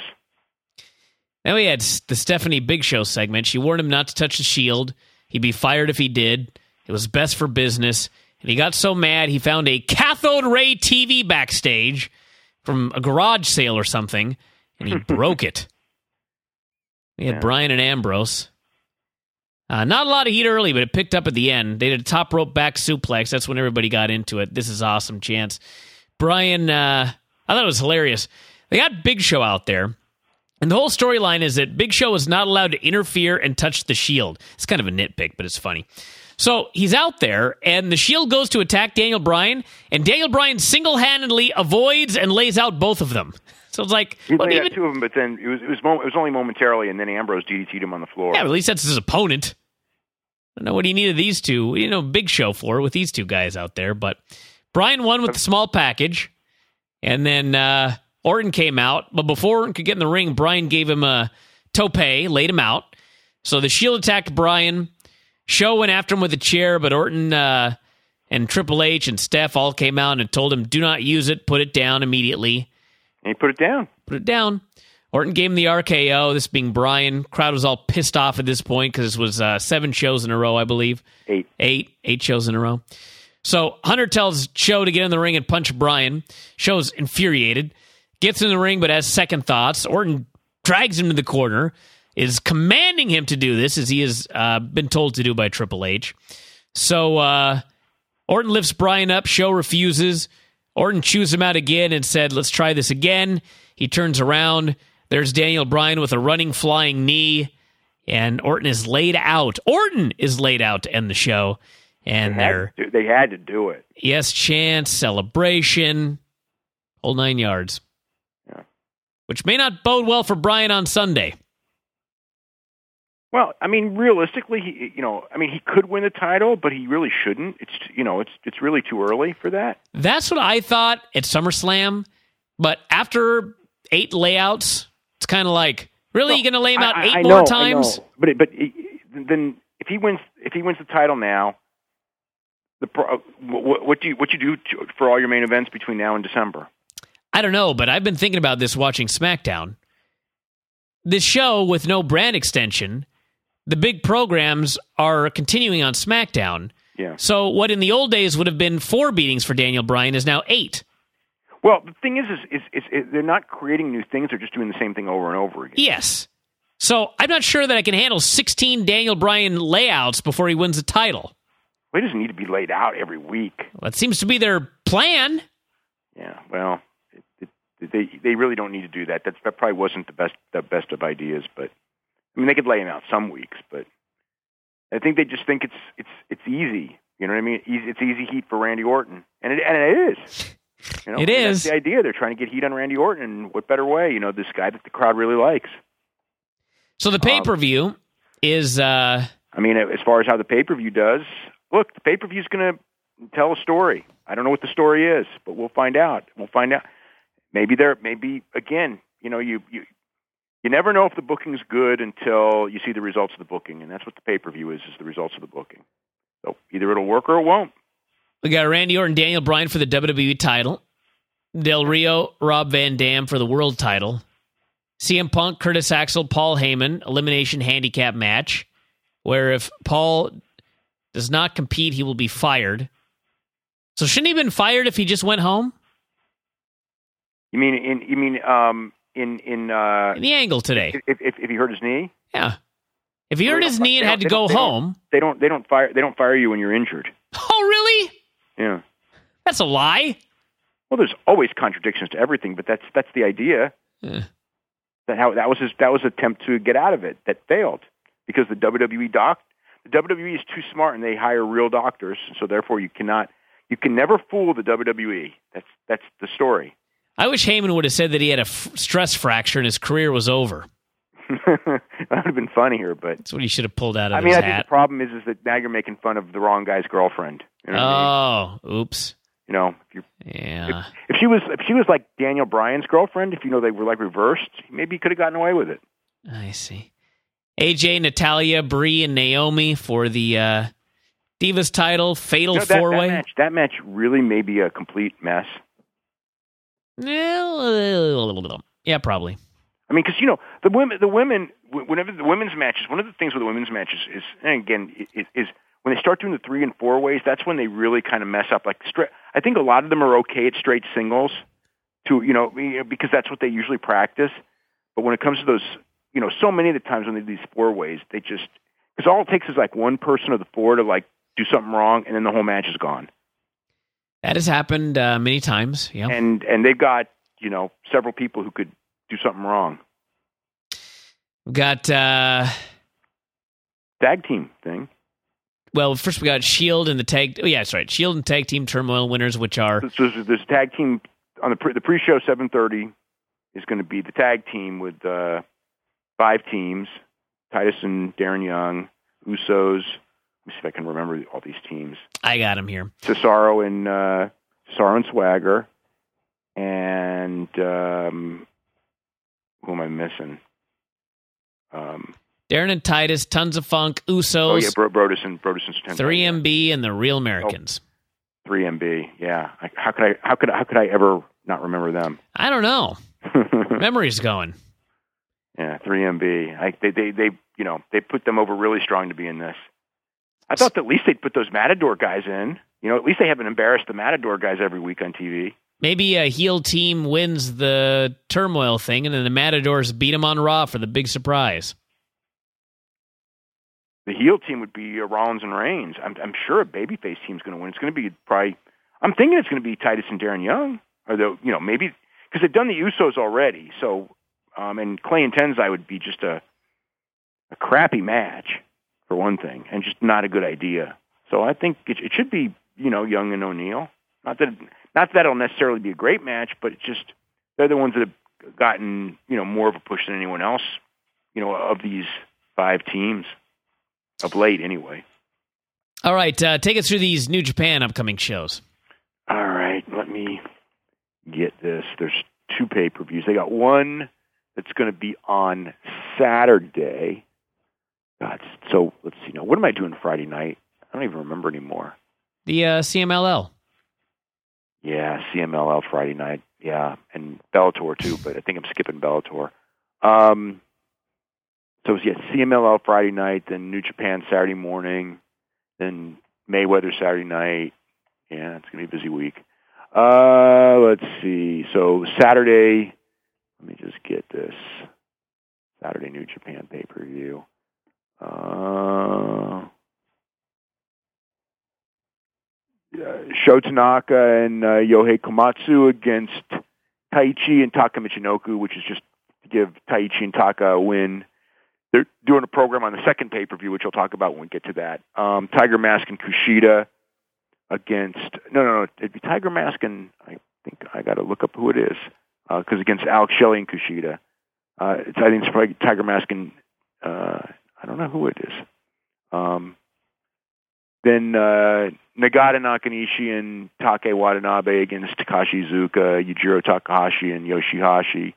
Then we had the Stephanie Big Show segment. She warned him not to touch the Shield. He'd be fired if he did. It was best for business. And he got so mad, he found a cathode ray T V backstage from a garage sale or something, and he broke it. We had yeah. Bryan and Ambrose. Uh, not a lot of heat early, but it picked up at the end. They did a top rope back suplex. That's when everybody got into it. This is awesome, chance. Bryan, uh, I thought it was hilarious. They got Big Show out there, and the whole storyline is that Big Show is not allowed to interfere and touch the Shield. It's kind of a nitpick, but it's funny. So he's out there, and the Shield goes to attack Daniel Bryan, and Daniel Bryan single-handedly avoids and lays out both of them. So it's like... He laid out two of them, but then it was it was, mo- it was only momentarily, and then Ambrose D D T'd him on the floor. Yeah, but at least that's his opponent. I don't know what he needed these two. What do you know, Big Show for with these two guys out there, but Bryan won with the small package, and then uh, Orton came out, but before Orton could get in the ring, Bryan gave him a tope, laid him out. So the Shield attacked Bryan. Show went after him with a chair, but Orton uh, and Triple H and Steph all came out and told him, do not use it, put it down immediately. And he put it down. Put it down. Orton gave him the R K O, this being Bryan. Crowd was all pissed off at this point because this was uh, seven shows in a row, I believe. Eight. Eight. Eight shows in a row. So Hunter tells Show to get in the ring and punch Bryan. Show's infuriated. Gets in the ring, but has second thoughts. Orton drags him to the corner. Is commanding him to do this, as he has uh, been told to do by Triple H. So uh, Orton lifts Bryan up. Show refuses. Orton chews him out again and said, let's try this again. He turns around. There's Daniel Bryan with a running, flying knee. And Orton is laid out. Orton is laid out to end the show. And they they're... Had to, they had to do it. Yes, chance, celebration, whole nine yards. Yeah. Which may not bode well for Bryan on Sunday. Well, I mean, realistically, he, you know, I mean, he could win the title, but he really shouldn't. It's, you know, it's it's really too early for that. That's what I thought at SummerSlam, but after eight layouts, it's kind of like, really, well, you going to lay him out I, eight I more know, times? I know. But but then if he wins, if he wins the title now, the what, what do you what you do to, for all your main events between now and December? I don't know, but I've been thinking about this watching SmackDown. This show with no brand extension. The big programs are continuing on SmackDown. Yeah. So what in the old days would have been four beatings for Daniel Bryan is now eight. Well, the thing is, is, is, is, is they're not creating new things. They're just doing the same thing over and over again. Yes. So I'm not sure that I can handle sixteen Daniel Bryan layouts before he wins the title. Well, he doesn't need to be laid out every week. Well, that seems to be their plan. Yeah, well, it, it, they they really don't need to do that. That's, that probably wasn't the best the best of ideas, but... I mean, they could lay him out some weeks, but I think they just think it's it's it's easy. You know what I mean? Easy, it's easy heat for Randy Orton, and it and it is. You know, it is. That's the idea. They're trying to get heat on Randy Orton, and what better way? You know, this guy that the crowd really likes. So the pay per view um, is. Uh... I mean, as far as how the pay per view does, look, the pay per view is going to tell a story. I don't know what the story is, but we'll find out. We'll find out. Maybe there. Maybe again. You know, you you. You never know if the booking's good until you see the results of the booking, and that's what the pay-per-view is, is the results of the booking. So either it'll work or it won't. We got Randy Orton, Daniel Bryan for the W W E title. Del Rio, Rob Van Dam for the world title. C M Punk, Curtis Axel, Paul Heyman, elimination handicap match, where if Paul does not compete, he will be fired. So shouldn't he have been fired if he just went home? You mean, in, you mean, um... In in, uh, in the angle today, if, if if he hurt his knee, yeah. If he hurt his knee and had to go home, they don't they don't fire they don't fire you when you're injured. Oh, really? Yeah, that's a lie. Well, there's always contradictions to everything, but that's that's the idea. Yeah. That how that was his that was an attempt to get out of it that failed because the W W E doc the W W E is too smart and they hire real doctors, so therefore you cannot you can never fool the W W E. That's that's the story. I wish Heyman would have said that he had a f- stress fracture and his career was over. That would have been funnier, but that's what he should have pulled out of I mean, his I hat. think the problem is, is that now you're making fun of the wrong guy's girlfriend. You know oh, I mean? Oops. You know, if you're, yeah. If, if she was, if she was like Daniel Bryan's girlfriend, if you know they were like reversed, maybe he could have gotten away with it. I see. A J, Natalya, Brie, and Naomi for the uh, Divas title, Fatal you know, that, Four-Way. That match, that match really may be a complete mess. Yeah, probably. I mean, because you know the women, the women, whenever the women's matches, one of the things with the women's matches is, and again, is, is when they start doing the three and four ways. That's when they really kind of mess up. Like, straight, I think a lot of them are okay at straight singles, to you know, because that's what they usually practice. But when it comes to those, you know, so many of the times when they do these four ways, they just because all it takes is like one person of the four to like do something wrong, and then the whole match is gone. That has happened uh, many times, yeah. And and they've got, you know, several people who could do something wrong. We've got... Uh, tag team thing. Well, first we got Shield and the tag... Oh, yeah, that's right. Shield and tag team turmoil winners, which are... So there's, there's tag team... on the pre, the pre-show, seven thirty, is going to be the tag team with uh, five teams. Titus and Darren Young, Usos... Let me see if I can remember all these teams. I got them here. Cesaro and uh, Cesaro and Swagger, and um, who am I missing? Um, Darren and Titus, Tons of Funk, Usos. Oh yeah, Bro- Brodus and Brodus and three M B and the Real Americans. Oh, three M B, yeah. I, how could I? How could? How could I ever not remember them? I don't know. Memory's going. Yeah, three M B. I, they, they, they, you know, they put them over really strong to be in this. I thought that at least they'd put those Matador guys in. You know, at least they haven't embarrassed the Matador guys every week on T V. Maybe a heel team wins the turmoil thing, and then the Matadors beat them on Raw for the big surprise. The heel team would be uh, Rollins and Reigns. I'm, I'm sure a babyface team's going to win. It's going to be probably I'm thinking it's going to be Titus and Darren Young, or the you know maybe because they've done the Usos already. So, um, and Clay and Tenzai would be just a a crappy match for one thing, and just not a good idea. So I think it, it should be you know Young and O'Neal. Not that not that it'll necessarily be a great match, but it's just they're the ones that have gotten you know more of a push than anyone else. You know of these five teams of late, anyway. All right, uh, take us through these New Japan upcoming shows. All right, let me get this. There's two pay-per-views. They got one that's going to be on Saturday. God, so let's see now. What am I doing Friday night? I don't even remember anymore. The uh, C M L L. Yeah, C M L L Friday night. Yeah, and Bellator too, but I think I'm skipping Bellator. Um, so yeah, C M L L Friday night, then New Japan Saturday morning, then Mayweather Saturday night. Yeah, it's going to be a busy week. Uh, let's see. So Saturday, let me just get this. Saturday New Japan pay-per-view. Uh, Sho Tanaka and uh, Yohei Komatsu against Taichi and Taka Michinoku, which is just to give Taichi and Taka a win. They're doing a program on the second pay-per-view, which I'll talk about when we get to that. Um, Tiger Mask and Kushida against, no, no, no, it'd be Tiger Mask and, I think I got to look up who it is, because uh, against Alex Shelley and Kushida. Uh, it's, I think it's probably Tiger Mask and, uh, I don't know who it is. Um, then uh, Nagata Nakanishi and Take Watanabe against Takashi Iizuka, Yujiro Takahashi and Yoshihashi.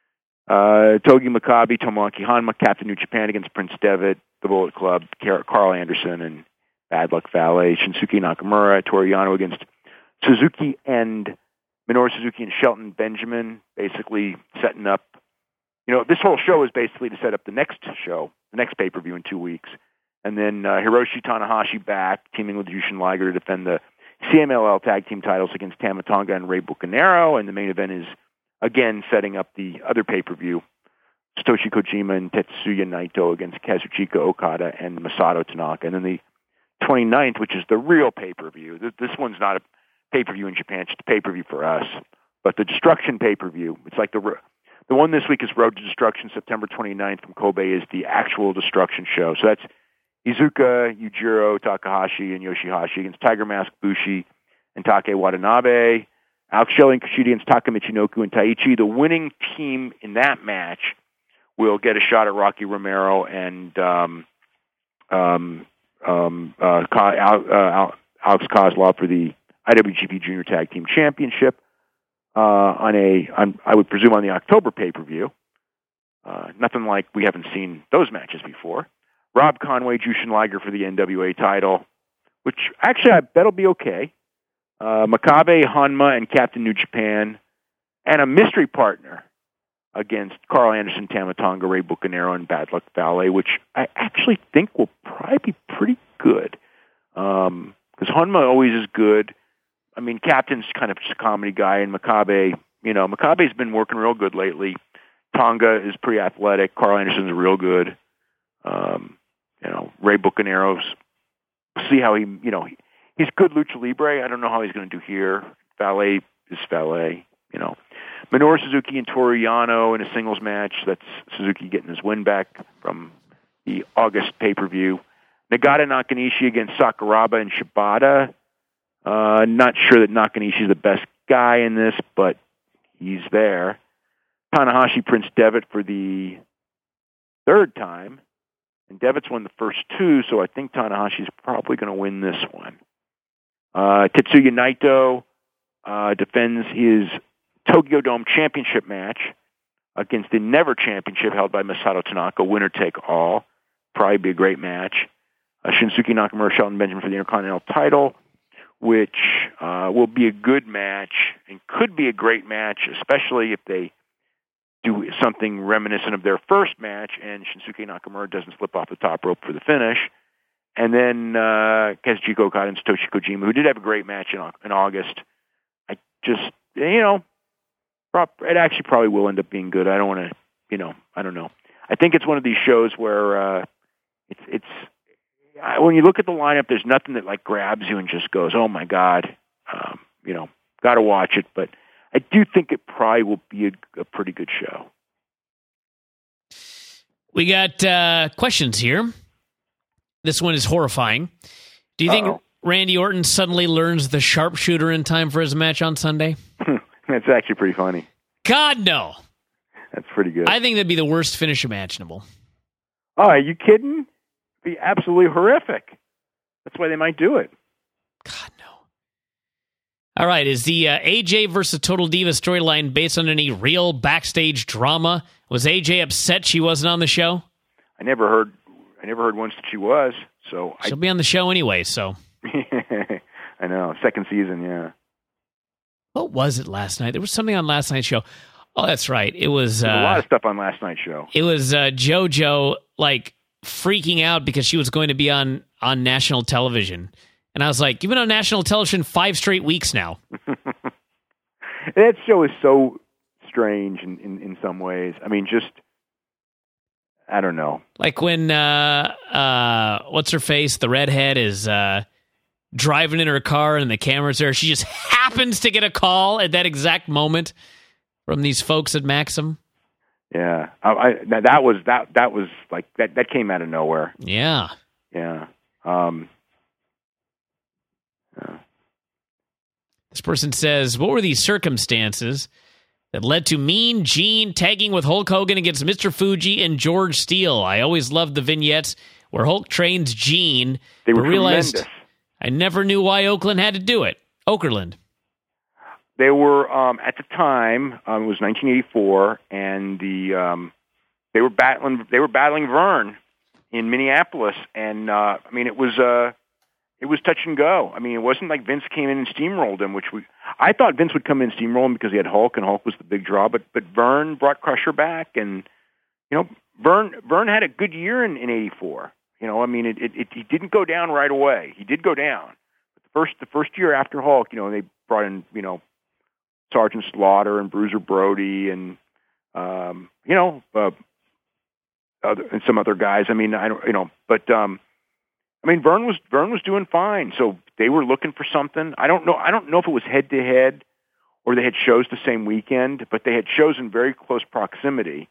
Uh, Togi Makabe, Tomoaki Hanma, Captain New Japan against Prince Devitt, The Bullet Club, Carl Anderson, and Bad Luck Fale, Shinsuke Nakamura, Toru Yano against Suzuki and Minoru Suzuki and Shelton Benjamin, basically setting up, you know, this whole show is basically to set up the next show, the next pay-per-view in two weeks. And then uh, Hiroshi Tanahashi back, teaming with Jushin Liger to defend the C M L L tag team titles against Tama Tonga and Rey Bucanero, and the main event is, again, setting up the other pay-per-view, Satoshi Kojima and Tetsuya Naito against Kazuchika Okada and Masato Tanaka. And then the twenty-ninth, which is the real pay-per-view. This one's not a pay-per-view in Japan, it's a pay-per-view for us. But the Destruction pay-per-view, it's like the the one this week is Road to Destruction, September twenty-ninth from Kobe, is the actual Destruction show. So that's Iizuka, Yujiro, Takahashi, and Yoshihashi against Tiger Mask, Bushi, and Take Watanabe. Alex Shelley and Kushida against Taka Michinoku and Taichi. The winning team in that match will get a shot at Rocky Romero and um, um, um, uh, uh, Alex Kozlov for the I W G P Junior Tag Team Championship uh, on a, on, I would presume, on the October pay-per-view. Uh, nothing like we haven't seen those matches before. Rob Conway, Jushin Liger for the N W A title, which actually I bet will be okay. Uh, Makabe, Hanma, and Captain New Japan, and a mystery partner against Carl Anderson, Tama Tonga, Rey Bucanero, and Bad Luck Fale, which I actually think will probably be pretty good. Because um, Hanma always is good. I mean, Captain's kind of just a comedy guy, and Makabe, you know, Makabe's been working real good lately. Tonga is pretty athletic. Carl Anderson's real good. Um, you know, Rey Bucanero's, see how he, you know, he, he's good lucha libre. I don't know how he's going to do here. Fale is Fale, you know. Minoru Suzuki and Toru Yano in a singles match. That's Suzuki getting his win back from the August pay-per-view. Nagata Nakanishi against Sakuraba and Shibata. Uh, not sure that Nakanishi's the best guy in this, but he's there. Tanahashi, Prince Devitt for the third time. And Devitt's won the first two, so I think Tanahashi's probably going to win this one. Uh, Tetsuya Naito uh, defends his Tokyo Dome Championship match against the Never Championship held by Masato Tanaka, winner take all. Probably be a great match. Uh, Shinsuke Nakamura, Shelton Benjamin for the Intercontinental title, which uh, will be a good match and could be a great match, especially if they do something reminiscent of their first match and Shinsuke Nakamura doesn't slip off the top rope for the finish. And then uh, Kazuchika Okada and Satoshi Kojima, who did have a great match in, in August. I just, you know, it actually probably will end up being good. I don't want to, you know, I don't know. I think it's one of these shows where uh, it's, it's, when you look at the lineup, there's nothing that like grabs you and just goes, oh my God. Um, you know, got to watch it. But I do think it probably will be a, a pretty good show. We got uh, questions here. This one is horrifying. Do you Uh-oh. think Randy Orton suddenly learns the sharpshooter in time for his match on Sunday? That's actually pretty funny. God, no. That's pretty good. I think that'd be the worst finish imaginable. Oh, are you kidding? It'd be absolutely horrific. That's why they might do it. God, no. All right, is the uh, A J versus Total Diva storyline based on any real backstage drama? Was A J upset she wasn't on the show? I never heard. I never heard once that she was. So she'll I, be on the show anyway. So I know, second season, yeah. What was it last night? There was something on last night's show. Oh, that's right. It was, uh, a lot of stuff on last night's show. It was uh, JoJo like freaking out because she was going to be on on national television, and I was like, "You've been on national television five straight weeks now." That show is so strange in, in, in some ways. I mean, just I don't know. Like when uh, uh, what's her face, the redhead, is uh, driving in her car and the camera's there. She just happens to get a call at that exact moment from these folks at Maxim. Yeah, I, I, that was that that was like that that came out of nowhere. Yeah, yeah. Um, yeah. This person says, "What were these circumstances that led to Mean Gene tagging with Hulk Hogan against Mister Fuji and George Steele? I always loved the vignettes where Hulk trains Gene. They were but realized tremendous. I never knew why Oakland had to do it. Okerlund." They were um, at the time. Um, it was nineteen eighty-four, and the um, they were battling. They were battling Vern in Minneapolis, and uh, I mean, it was uh, it was touch and go. I mean, it wasn't like Vince came in and steamrolled him, which we. I thought Vince would come in and steamroll him because he had Hulk, and Hulk was the big draw. But but Vern brought Crusher back, and you know, Vern Vern had a good year in, in eighty-four. You know, I mean, it, it, it he didn't go down right away. He did go down. But the first the first year after Hulk, you know, they brought in you know. Sergeant Slaughter and Bruiser Brody and um, you know uh, other, and some other guys. I mean, I don't you know, but um, I mean, Vern was Vern was doing fine. So they were looking for something. I don't know. I don't know if it was head to head or they had shows the same weekend, but they had shows in very close proximity,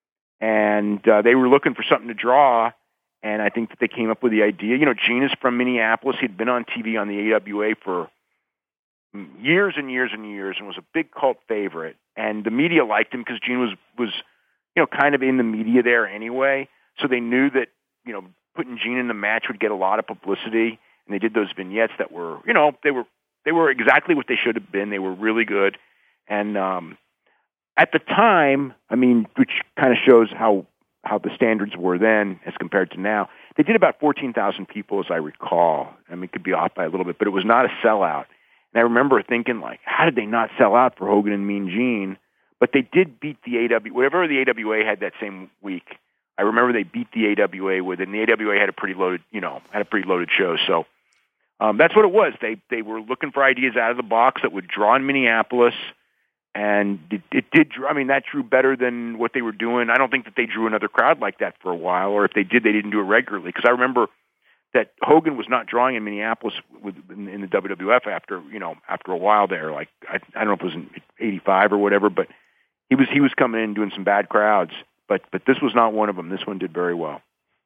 and uh, they were looking for something to draw. And I think that they came up with the idea. You know, Gene is from Minneapolis. He'd been on T V on the A W A for years and years and years, and was a big cult favorite. And the media liked him because Gene was was you know kind of in the media there anyway. So they knew that you know putting Gene in the match would get a lot of publicity. And they did those vignettes that were you know they were they were exactly what they should have been. They were really good. And um, at the time, I mean, which kind of shows how how the standards were then as compared to now. They did about fourteen thousand people, as I recall. I mean, it could be off by a little bit, but it was not a sellout. And I remember thinking, like, how did they not sell out for Hogan and Mean Gene? But they did beat the A W A. Whatever the A W A had that same week, I remember they beat the A W A with it. And the A W A had a pretty loaded, you know, had a pretty loaded show. So um, that's what it was. They they were looking for ideas out of the box that would draw in Minneapolis. And it, it did. I mean, that drew better than what they were doing. I don't think that they drew another crowd like that for a while, or if they did, they didn't do it regularly. Because I remember that Hogan was not drawing in Minneapolis with, in, in the W W F after you know after a while there. Like I, I don't know if it was in eighty-five or whatever, but he was he was coming in and doing some bad crowds. But but this was not one of them. This one did very well.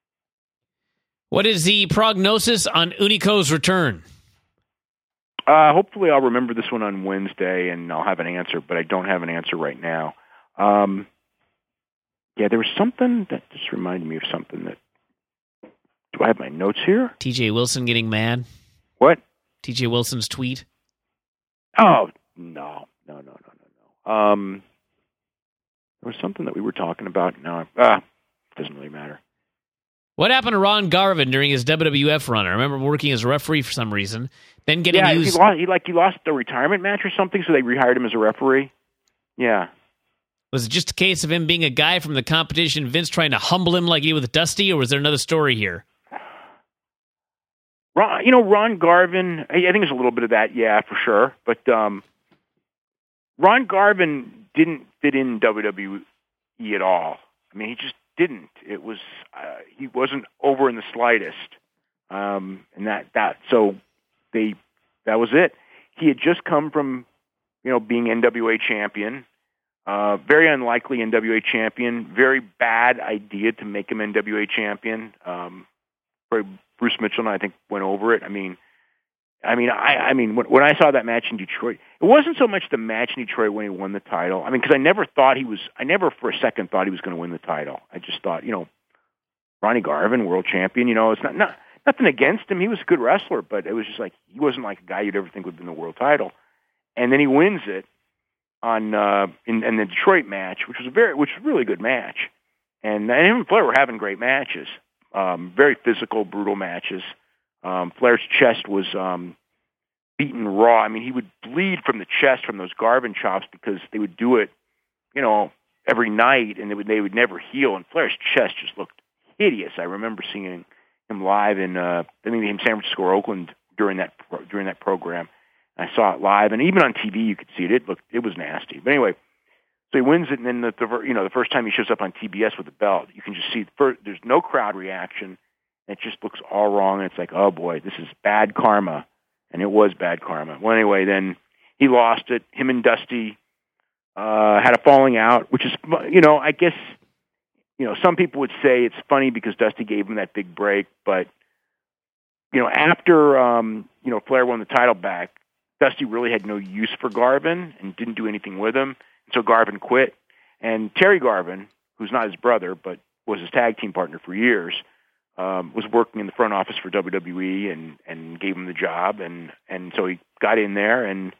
What is the prognosis on Unico's return? Uh, hopefully, I'll remember this one on Wednesday, and I'll have an answer. But I don't have an answer right now. Um, yeah, there was something that just reminded me of something that. Do I have my notes here? T J Wilson getting mad? What? T J Wilson's tweet? Oh, no. No, no, no, no, no. Um, there was something that we were talking about. No, ah, doesn't really matter. What happened to Ron Garvin during his W W F run? I remember working as a referee for some reason, then getting yeah, used... he lost, he, like, he lost a retirement match or something, so they rehired him as a referee. Yeah. Was it just a case of him being a guy from the competition, Vince trying to humble him like he did with Dusty, or was there another story here? Ron, you know, Ron Garvin, I think there's a little bit of that, yeah, for sure. But um, Ron Garvin didn't fit in W W E at all. I mean, he just didn't. It was uh, he wasn't over in the slightest, um, and that that so they that was it. he had just come from, you know, being N W A champion. Uh, very unlikely N W A champion. Very bad idea to make him N W A champion. Um, Bruce Mitchell and I, I think went over it. I mean, I mean, I, I mean, when, when I saw that match in Detroit, it wasn't so much the match in Detroit when he won the title. I mean, because I never thought he was. I never for a second thought he was going to win the title. I just thought, you know, Ronnie Garvin, world champion. You know, it's not not nothing against him. He was a good wrestler, but it was just like he wasn't like a guy you'd ever think would win the world title. And then he wins it on uh, in, in the Detroit match, which was a very, which was a really good match. And, and him and Flair were having great matches, um, very physical, brutal matches. Um, Flair's chest was um, beaten raw. I mean, he would bleed from the chest from those Garvin chops because they would do it, you know, every night, and they would they would never heal. And Flair's chest just looked hideous. I remember seeing him live in uh, I think in San Francisco or Oakland during that during that program. I saw it live, and even on T V you could see it. It looked, it was nasty. But anyway, so he wins it, and then the, the you know the first time he shows up on T B S with the belt, you can just see first, there's no crowd reaction. And it just looks all wrong, and it's like, oh boy, this is bad karma, and it was bad karma. Well, anyway, then he lost it. Him and Dusty uh, had a falling out, which is, you know, I guess, you know, some people would say it's funny because Dusty gave him that big break, but you know, after um, you know Flair won the title back, Dusty really had no use for Garvin and didn't do anything with him. And so Garvin quit. And Terry Garvin, who's not his brother, but was his tag team partner for years, um, was working in the front office for W W E and, and gave him the job. And, and so he got in there and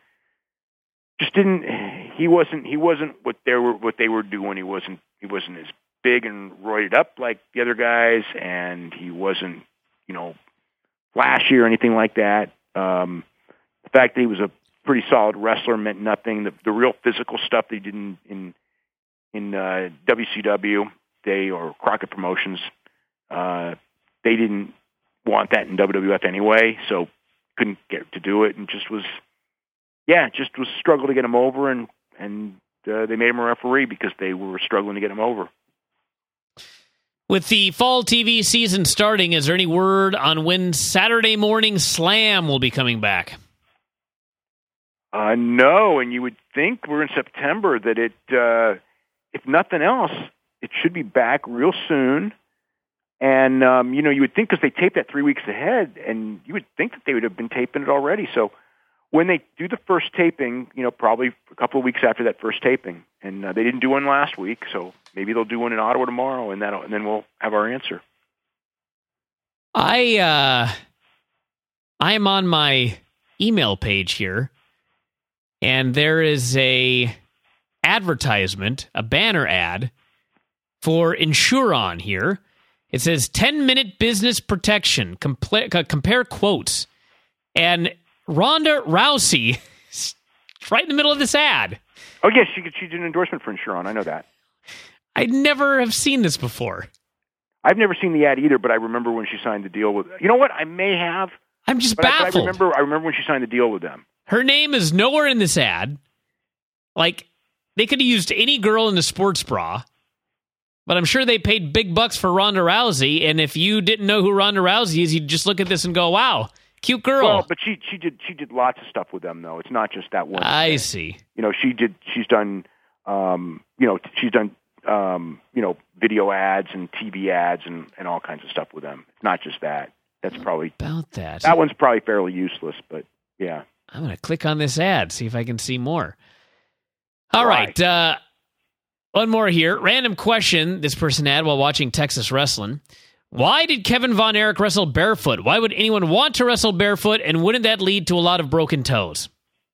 just didn't, he wasn't, he wasn't what they were, what they were doing. He wasn't, he wasn't as big and roided up like the other guys. And he wasn't, you know, flashy or anything like that. Um, The fact that he was a pretty solid wrestler meant nothing. The, the real physical stuff that he did in in, in uh, W C W, they or Crockett Promotions, uh, they didn't want that in W W F anyway, so couldn't get to do it, and just was, yeah, just was struggle to get him over, and and uh, they made him a referee because they were struggling to get him over. With the fall T V season starting, is there any word on when Saturday Morning Slam will be coming back? Uh, no, and you would think we're in September that it, uh, if nothing else, it should be back real soon. And, um, you know, you would think because they taped that three weeks ahead, and you would think that they would have been taping it already. So when they do the first taping, you know, probably a couple of weeks after that first taping, and uh, they didn't do one last week, so maybe they'll do one in Ottawa tomorrow, and, that'll, and then we'll have our answer. I, uh, I am on my email page here, and there is a advertisement, a banner ad for Insuron here. It says ten-minute business protection. Compla- uh, compare quotes. And Ronda Rousey is right in the middle of this ad. Oh, yes, she, she did an endorsement for Insuron. I know that. I never have seen this before. I've never seen the ad either, but I remember when she signed the deal with... You know what? I may have. I'm just but baffled. I, but I remember. I remember when she signed the deal with them. Her name is nowhere in this ad. Like, they could have used any girl in the sports bra, but I'm sure they paid big bucks for Ronda Rousey, and if you didn't know who Ronda Rousey is, you'd just look at this and go, wow, cute girl. Well, but she she did she did lots of stuff with them, though. It's not just that one I thing. see. You know, she did, she's done, um, you know, she's done, um, you know, video ads and T V ads and, and all kinds of stuff with them. It's not just that. That's probably... About that. That one's probably fairly useless, but yeah. I'm going to click on this ad, see if I can see more. All right. right. Uh, one more here. Random question this person had while watching Texas wrestling. Why did Kevin Von Erich wrestle barefoot? Why would anyone want to wrestle barefoot, and wouldn't that lead to a lot of broken toes?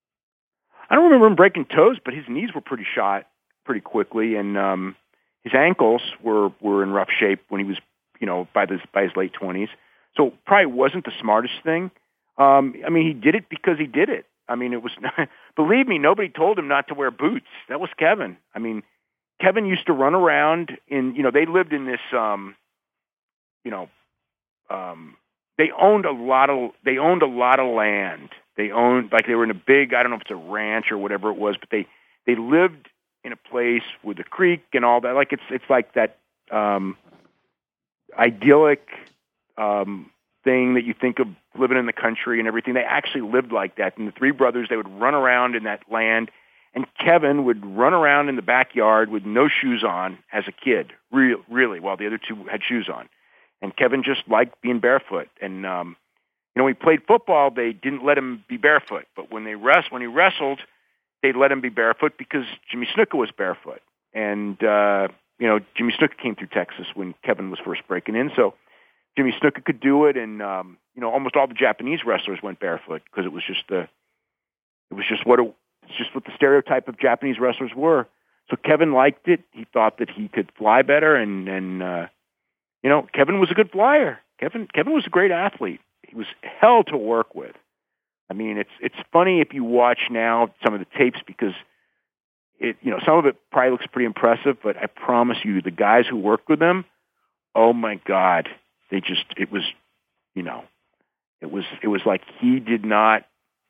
I don't remember him breaking toes, but his knees were pretty shot pretty quickly, and um, his ankles were, were in rough shape when he was, you know, by, this, by his late twenties. So probably wasn't the smartest thing. Um, I mean, he did it because he did it. I mean, it was, believe me, nobody told him not to wear boots. That was Kevin. I mean, Kevin used to run around in, you know, they lived in this, um, you know, um, they owned a lot of, they owned a lot of land. They owned, like they were in a big, I don't know if it's a ranch or whatever it was, but they, they lived in a place with a creek and all that. Like it's, it's like that, um, idyllic, um, thing that you think of living in the country and everything. They actually lived like that. And the three brothers, they would run around in that land, and Kevin would run around in the backyard with no shoes on as a kid, real, really, while the other two had shoes on. And Kevin just liked being barefoot. And, um, you know, when he played football, they didn't let him be barefoot. But when they rest, when he wrestled, they'd let him be barefoot because Jimmy Snuka was barefoot. And, uh, you know, Jimmy Snuka came through Texas when Kevin was first breaking in. So Jimmy Snuka could do it. And, um, you know, almost all the Japanese wrestlers went barefoot because it was just the, it was just what it, it's just what the stereotype of Japanese wrestlers were. So Kevin liked it. He thought that he could fly better. And, and, uh, you know, Kevin was a good flyer. Kevin, Kevin was a great athlete. He was hell to work with. I mean, it's it's funny if you watch now some of the tapes because it, you know, some of it probably looks pretty impressive, but I promise you, the guys who worked with him, oh my God, they just, it was, you know, it was, it was like he did not,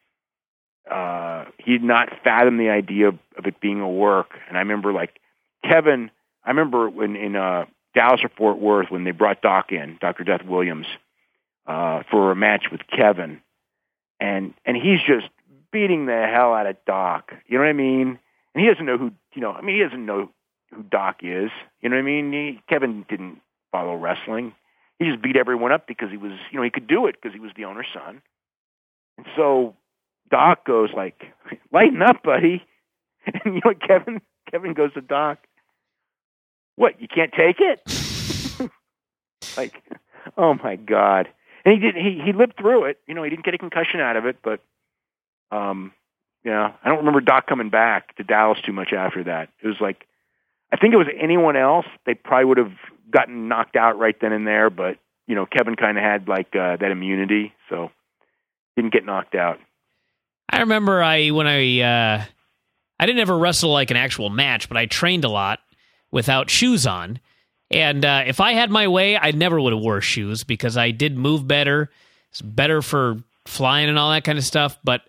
uh, he did not fathom the idea of, of it being a work. And I remember like Kevin, I remember when in uh, Dallas or Fort Worth when they brought Doc in, Doctor Death Williams, uh, for a match with Kevin. And and he's just beating the hell out of Doc. You know what I mean? And he doesn't know who, you know, I mean, he doesn't know who Doc is. You know what I mean? He, Kevin didn't follow wrestling. He just beat everyone up because he was, you know, he could do it because he was the owner's son. And so Doc goes like, lighten up, buddy. And you know what Kevin, Kevin goes to Doc, what, you can't take it? Like, oh my God. And he did. He, he lived through it. You know, he didn't get a concussion out of it, but, um, you know, I don't remember Doc coming back to Dallas too much after that. It was like, I think it was anyone else, they probably would have gotten knocked out right then and there. But you know, Kevin kind of had like uh, that immunity, so didn't get knocked out. I remember I when I uh, I didn't ever wrestle like an actual match, but I trained a lot without shoes on. And uh, if I had my way, I never would have wore shoes because I did move better. It's better for flying and all that kind of stuff. But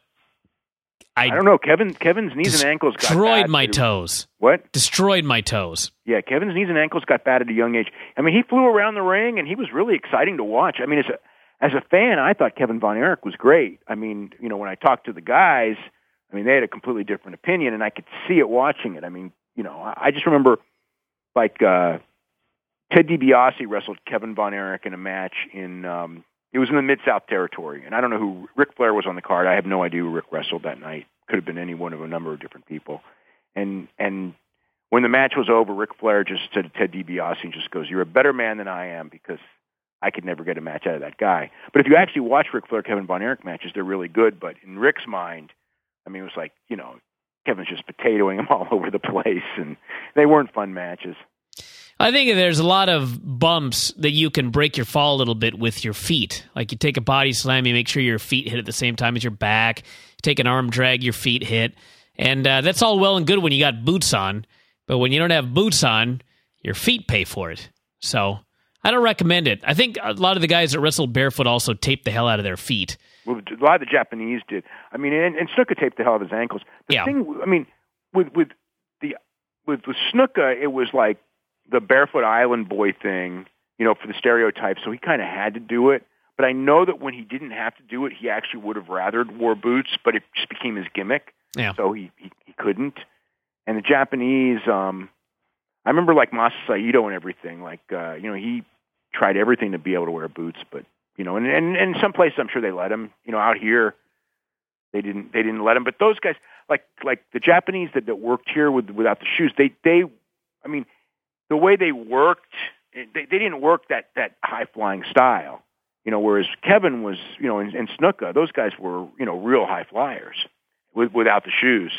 I, I don't know. Kevin Kevin's knees and ankles got destroyed bad my at, toes. What? Destroyed my toes. Yeah, Kevin's knees and ankles got bad at a young age. I mean, he flew around the ring, and he was really exciting to watch. I mean, as a as a fan, I thought Kevin Von Erich was great. I mean, you know, when I talked to the guys, I mean, they had a completely different opinion, and I could see it watching it. I mean, you know, I, I just remember like. Uh, Ted DiBiase wrestled Kevin Von Erich in a match in, um, it was in the Mid-South territory, and I don't know who, Ric Flair was on the card. I have no idea who Rick wrestled that night. Could have been any one of a number of different people. And and when the match was over, Ric Flair just said to Ted DiBiase, and just goes, you're a better man than I am because I could never get a match out of that guy. But if you actually watch Ric Flair, Kevin Von Erich matches, they're really good. But in Rick's mind, I mean, it was like, you know, Kevin's just potatoing him all over the place, and they weren't fun matches. I think there's a lot of bumps that you can break your fall a little bit with your feet. Like you take a body slam, you make sure your feet hit at the same time as your back. Take an arm drag, your feet hit. And uh, that's all well and good when you got boots on. But when you don't have boots on, your feet pay for it. So I don't recommend it. I think a lot of the guys that wrestled barefoot also taped the hell out of their feet. Well, a lot of the Japanese did. I mean, and, and Snuka taped the hell out of his ankles. The yeah. thing, I mean, with with the with, with Snuka, it was like the barefoot island boy thing, you know, for the stereotype. So he kind of had to do it. But I know that when he didn't have to do it, he actually would have rathered wore boots, but it just became his gimmick. Yeah. So he, he, he couldn't. And the Japanese, um, I remember like Masa Saito and everything, like, uh, you know, he tried everything to be able to wear boots, but, you know, and, and, and some places I'm sure they let him, you know, out here, they didn't, they didn't let him. But those guys, like, like the Japanese that, that worked here with, without the shoes, they, they, I mean, the way they worked, they, they didn't work that, that high-flying style, you know, whereas Kevin was, you know, and, and Snuka, those guys were, you know, real high flyers with, without the shoes.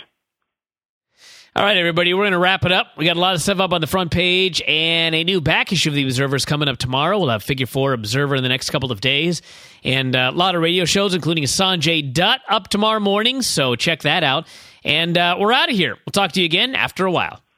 All right, everybody, we're going to wrap it up. We got a lot of stuff up on the front page and a new back issue of the Observer's coming up tomorrow. We'll have Figure Four Observer in the next couple of days and a lot of radio shows, including Sanjay Dutt up tomorrow morning, so check that out. And uh, we're out of here. We'll talk to you again after a while.